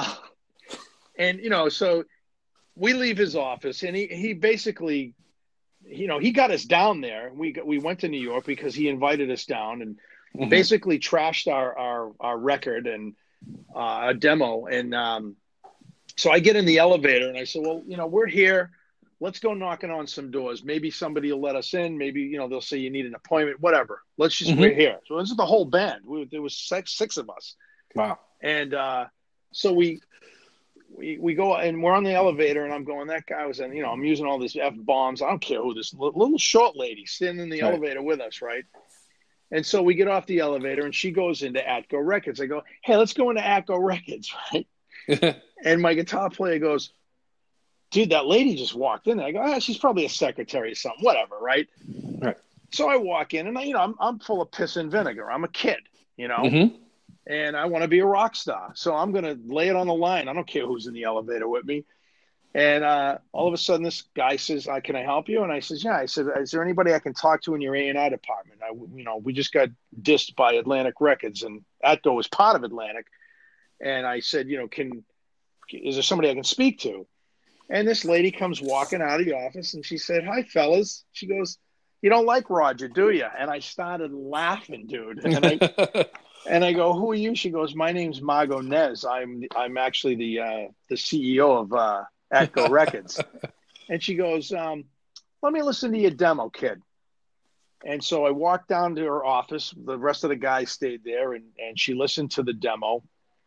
and, you know, so we leave his office, and he, he basically, you know, he got us down there. We got, we went to New York because he invited us down, and mm-hmm. basically trashed our, our, our record and uh, a demo. And, um, so I get in the elevator and I said, well, you know, we're here. Let's go knocking on some doors. Maybe somebody will let us in. Maybe, you know, they'll say you need an appointment, whatever. Let's just, mm-hmm. we're here. So this is the whole band. We, there was six, six of us. Wow. And uh, so we, we, we go and we're on the elevator, and I'm going, that guy was in, you know, I'm using all these F bombs. I don't care who this little short lady sitting in the right. elevator with us. Right. And so we get off the elevator and she goes into Atco Records. I go, hey, let's go into Atco Records. Right. And my guitar player goes, dude, that lady just walked in. I go, ah, she's probably a secretary or something, whatever, right? Right. So I walk in, and I, you know, I'm I'm full of piss and vinegar. I'm a kid, you know, mm-hmm. and I want to be a rock star. So I'm gonna lay it on the line. I don't care who's in the elevator with me. And uh, all of a sudden, this guy says, uh, "Can I help you?" And I says, "Yeah." I said, "Is there anybody I can talk to in your A and R department? I, you know, we just got dissed by Atlantic Records, and Atco was part of Atlantic." And I said, you know, can, is there somebody I can speak to? And this lady comes walking out of the office, and she said, hi, fellas. She goes, you don't like Roger, do you? And I started laughing, dude. And I, and I go, who are you? She goes, my name's Margo Nez. I'm, I'm actually the, uh, the C E O of uh, Atco Records. And she goes, um, let me listen to your demo, kid. And so I walked down to her office. The rest of the guys stayed there, and, and she listened to the demo.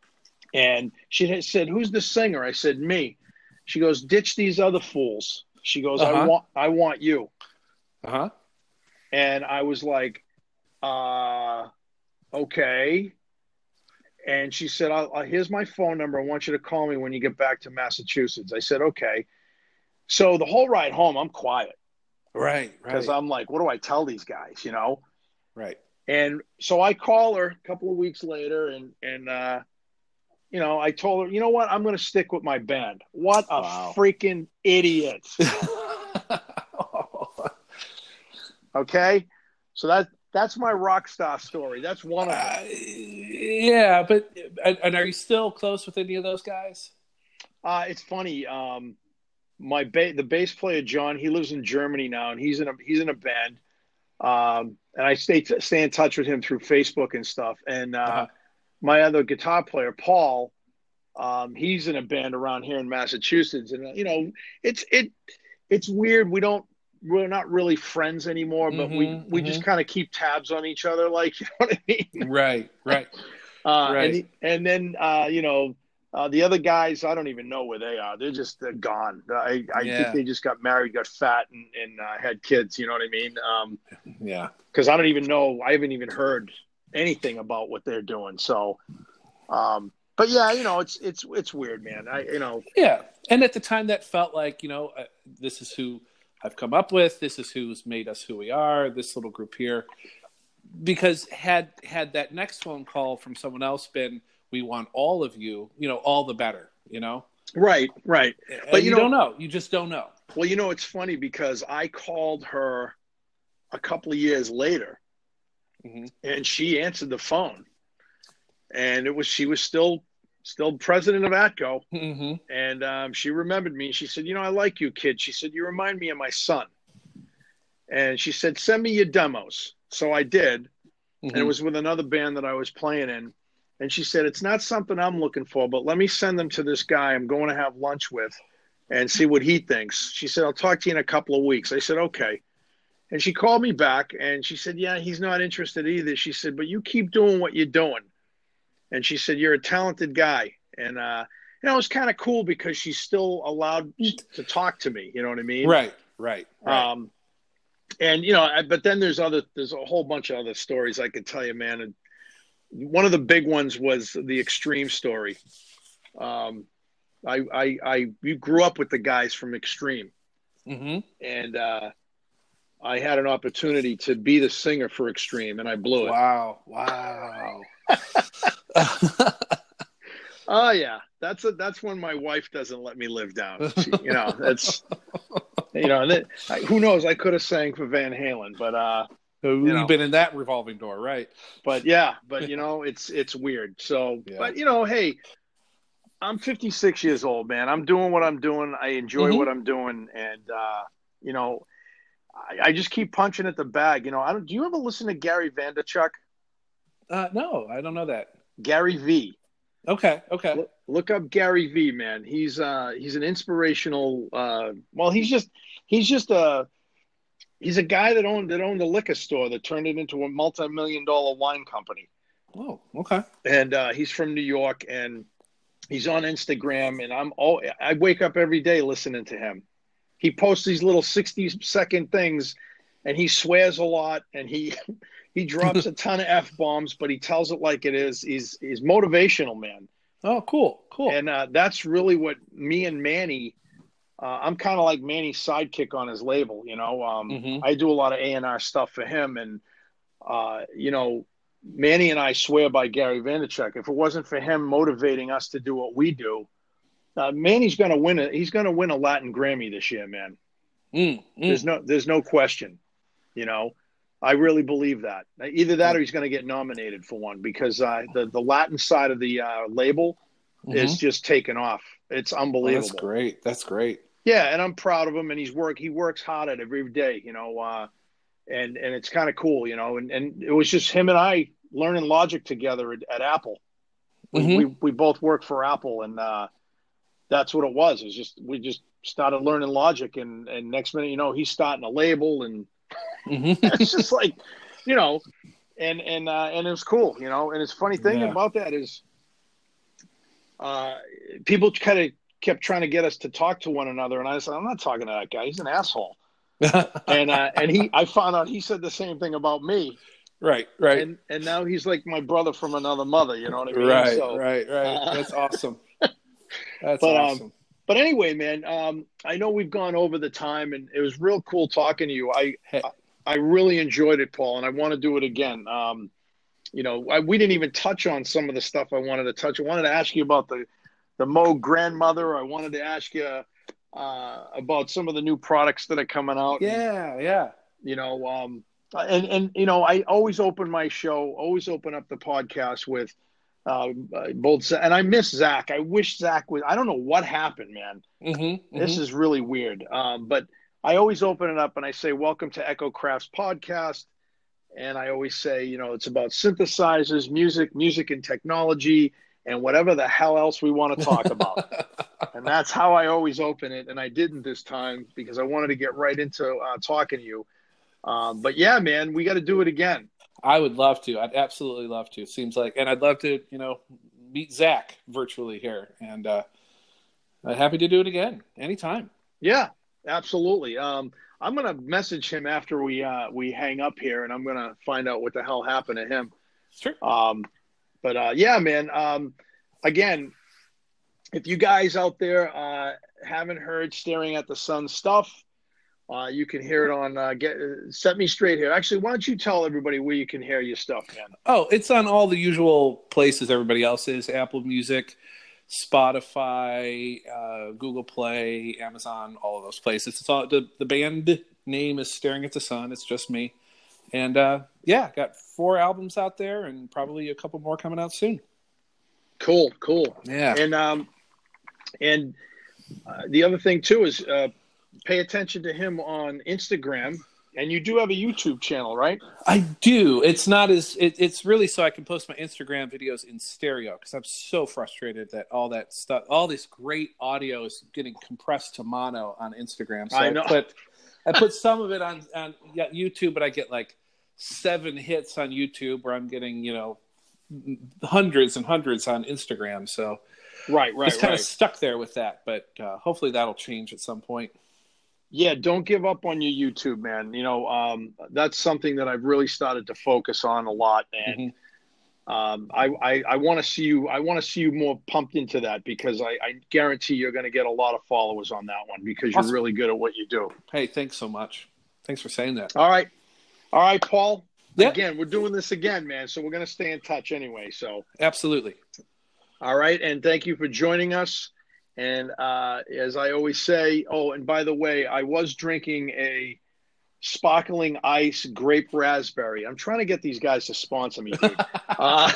And she had said, who's the singer? I said, me. She goes, ditch these other fools. She goes, uh-huh. I want I want you. Uh-huh. And I was like, uh, okay. And she said, I'll, I'll, here's my phone number. I want you to call me when you get back to Massachusetts. I said, okay. So the whole ride home, I'm quiet. Right, right. Because I'm like, what do I tell these guys, you know? Right. And so I call her a couple of weeks later, and, and uh, you know, I told her, you know what? I'm going to stick with my band. What a wow. freaking idiot. Okay? So that that's my rock star story. That's one of them. Uh, yeah, but and are you still close with any of those guys? Uh, it's funny. Um, my ba- the bass player, John, he lives in Germany now, and he's in a he's in a band. Um, and I stay t- stay in touch with him through Facebook and stuff. And uh, uh-huh. my other guitar player, Paul, um, he's in a band around here in Massachusetts, and you know, it's it it's weird. We don't we're not really friends anymore, but mm-hmm, we we mm-hmm. just kind of keep tabs on each other, like, you know what I mean? Right, right, uh, right. And, and then uh, you know, uh, the other guys, I don't even know where they are. They're just they're gone. I I yeah. think they just got married, got fat, and and uh, had kids. You know what I mean? Um, yeah. Because I don't even know. I haven't even heard anything about what they're doing. So, um, but yeah, you know, it's it's it's weird, man. I you know. Yeah, and at the time, that felt like, you know, uh, this is who I've come up with. This is who's made us who we are. This little group here. Because had had that next phone call from someone else been, we want all of you, you know, all the better, you know. Right, right. And but you, you know, don't know. You just don't know. Well, you know, it's funny because I called her a couple of years later. Mm-hmm. And she answered the phone, and it was she was still still president of Atco, mm-hmm. and um, she remembered me. She said, "You know, I like you, kid." She said, "You remind me of my son," and she said, "Send me your demos." So I did, mm-hmm. and it was with another band that I was playing in. And she said, "It's not something I'm looking for, but let me send them to this guy I'm going to have lunch with, and see what he thinks." She said, "I'll talk to you in a couple of weeks." I said, "Okay." And she called me back, and she said, yeah, he's not interested either. She said, but you keep doing what you're doing. And she said, you're a talented guy. And, uh, you know, it was kind of cool because she's still allowed to talk to me. You know what I mean? Right, right, right. Um, and, you know, I, but then there's other, there's a whole bunch of other stories I could tell you, man. And one of the big ones was the Extreme story. Um, I, I, I, you grew up with the guys from Extreme. Mm-hmm. And, uh, I had an opportunity to be the singer for Extreme, and I blew it. Wow. Wow. Oh yeah, that's a, that's when my wife doesn't let me live down. She, you know, that's you know, that, I, who knows? I could have sang for Van Halen, but uh, So you you've know, been in that revolving door, right? but yeah, but you know, it's it's weird. So, Yeah. but you know, hey, I'm fifty-six years old, man. I'm doing what I'm doing. I enjoy Mm-hmm. what I'm doing, and uh, you know, I, I just keep punching at the bag. You know, I don't. Do you ever listen to Gary Vanderchuk? Uh, no, I don't know that. Gary V. Okay, okay. Look, look up Gary V, man. He's uh he's an inspirational. Uh, well, he's just he's just a he's a guy that owned that owned a liquor store that turned it into a multi-million dollar wine company. Oh, okay. And uh, he's from New York, and he's on Instagram. And I'm all I wake up every day listening to him. He posts these little sixty second things, and he swears a lot, and he he drops a ton of F bombs, but he tells it like it is. He's he's motivational, man. Oh, cool, cool. And uh, that's really what me and Manny. Uh, I'm kind of like Manny's sidekick on his label. You know, um, Mm-hmm. I do a lot of A and R stuff for him, and uh, you know, Manny and I swear by Gary Vaynerchuk. If it wasn't for him motivating us to do what we do, uh, Manny's going to win it. He's going to win a Latin Grammy this year, man. Mm, mm. There's no, there's no question. You know, I really believe that. Either that or he's going to get nominated for one because uh, the the Latin side of the uh, label Mm-hmm. is just taken off. It's Oh, unbelievable. that's great. That's great. Yeah, and I'm proud of him. And he's work. He works hard at it every day. You know, uh, and and it's kind of cool. You know, and and it was just him and I learning Logic together at, at Apple. We, Mm-hmm. we we both worked for Apple, and uh, that's what it was. It was just we just started learning Logic, and and next minute, you know, he's starting a label, and Mm-hmm. it's just like, you know, and and uh, and it was cool, you know. And it's funny thing Yeah. about that is, uh, people kind of kept trying to get us to talk to one another, and I said, I'm not talking to that guy. He's an asshole. And uh, and he, I found out he said the same thing about me, right, right, and and now he's like my brother from another mother. You know what I mean? right, So, right, right. uh, That's awesome. That's But, um, awesome. But anyway, man, um, I know we've gone over the time, and it was real cool talking to you. I Hey. I, I really enjoyed it, Paul, and I want to do it again. Um, you know, I, we didn't even touch on some of the stuff I wanted to touch. I wanted to ask you about the the Moog grandmother. I wanted to ask you uh, about some of the new products that are coming out. Yeah, yeah. You know, um, and and you know, I always open my show, always open up the podcast with uh, both. And I miss Zach. I wish Zach was. I don't know what happened, man. Mm-hmm, This mm-hmm. is really weird. Um, but I always open it up and I say, "Welcome to Echo Crafts Podcast." And I always say, you know, it's about synthesizers, music, music and technology, and whatever the hell else we want to talk about. And that's how I always open it. And I didn't this time because I wanted to get right into uh, talking to you. Um, but yeah, man, we got to do it again. I would love to. I'd absolutely love to. It seems like, and I'd love to, you know, meet Zach virtually here, and uh, I'm happy to do it again anytime. Yeah, absolutely. Um, I'm gonna message him after we uh, we hang up here, and I'm gonna find out what the hell happened to him. Sure. Um, but uh, yeah, man. Um, again, if you guys out there uh, haven't heard "Staring at the Sun" stuff, uh, you can hear it on uh, get Set Me Straight here. Actually, why don't you tell everybody where you can hear your stuff, man? Oh, it's on all the usual places everybody else is: Apple Music, Spotify, uh, Google Play, Amazon, all of those places. It's all the, the band name is Staring at the Sun. It's just me. And uh, yeah, got four albums out there and probably a couple more coming out soon. Cool, cool. Yeah. And um, and uh, the other thing too is uh, pay attention to him on Instagram. And you do have a YouTube channel, right? I do. It's not as it, it's really so I can post my Instagram videos in stereo because I'm so frustrated that all that stuff, all this great audio is getting compressed to mono on Instagram. So I I, know. put I put some of it on on yeah, YouTube, but I get like seven hits on YouTube where I'm getting, you know, hundreds and hundreds on Instagram. So Right, right, it's kind right. of stuck there with that, but uh, hopefully that'll change at some point. Yeah, don't give up on your YouTube, man. You know, um, that's something that I've really started to focus on a lot, and Mm-hmm. um, I, I, I want to see you. I want to see you more pumped into that because I, I guarantee you're going to get a lot of followers on that one because Awesome. you're really good at what you do. Hey, thanks so much. Thanks for saying that. All right, all right, Paul. Yeah. Again, we're doing this again, man. So we're going to stay in touch anyway. So Absolutely. All right, and thank you for joining us. And uh, as I always say, oh, and by the way, I was drinking a sparkling ice grape raspberry. I'm trying to get these guys to sponsor me, dude. Uh,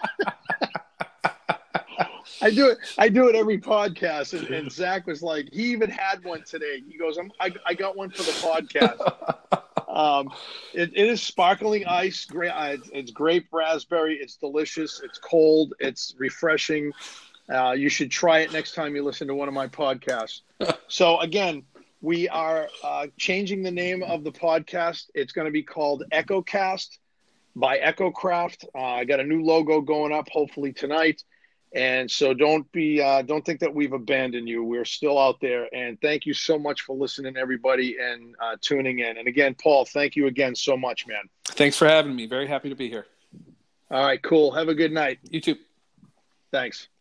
I do it. I do it every podcast, and, and Zach was like, he even had one today. He goes, I'm, I, I got one for the podcast. Um, it, it is sparkling ice. Great. It's, it's grape raspberry. It's delicious. It's cold. It's refreshing. Uh, you should try it next time you listen to one of my podcasts. So again, we are uh, changing the name of the podcast. It's going to be called EchoCast by EchoCraft. Uh, I got a new logo going up, hopefully tonight. And so don't be, uh, don't think that we've abandoned you. We're still out there. And thank you so much for listening, everybody, and uh, tuning in. And again, Paul, thank you again so much, man. Thanks for having me. Very happy to be here. All right, cool. Have a good night. You too. Thanks.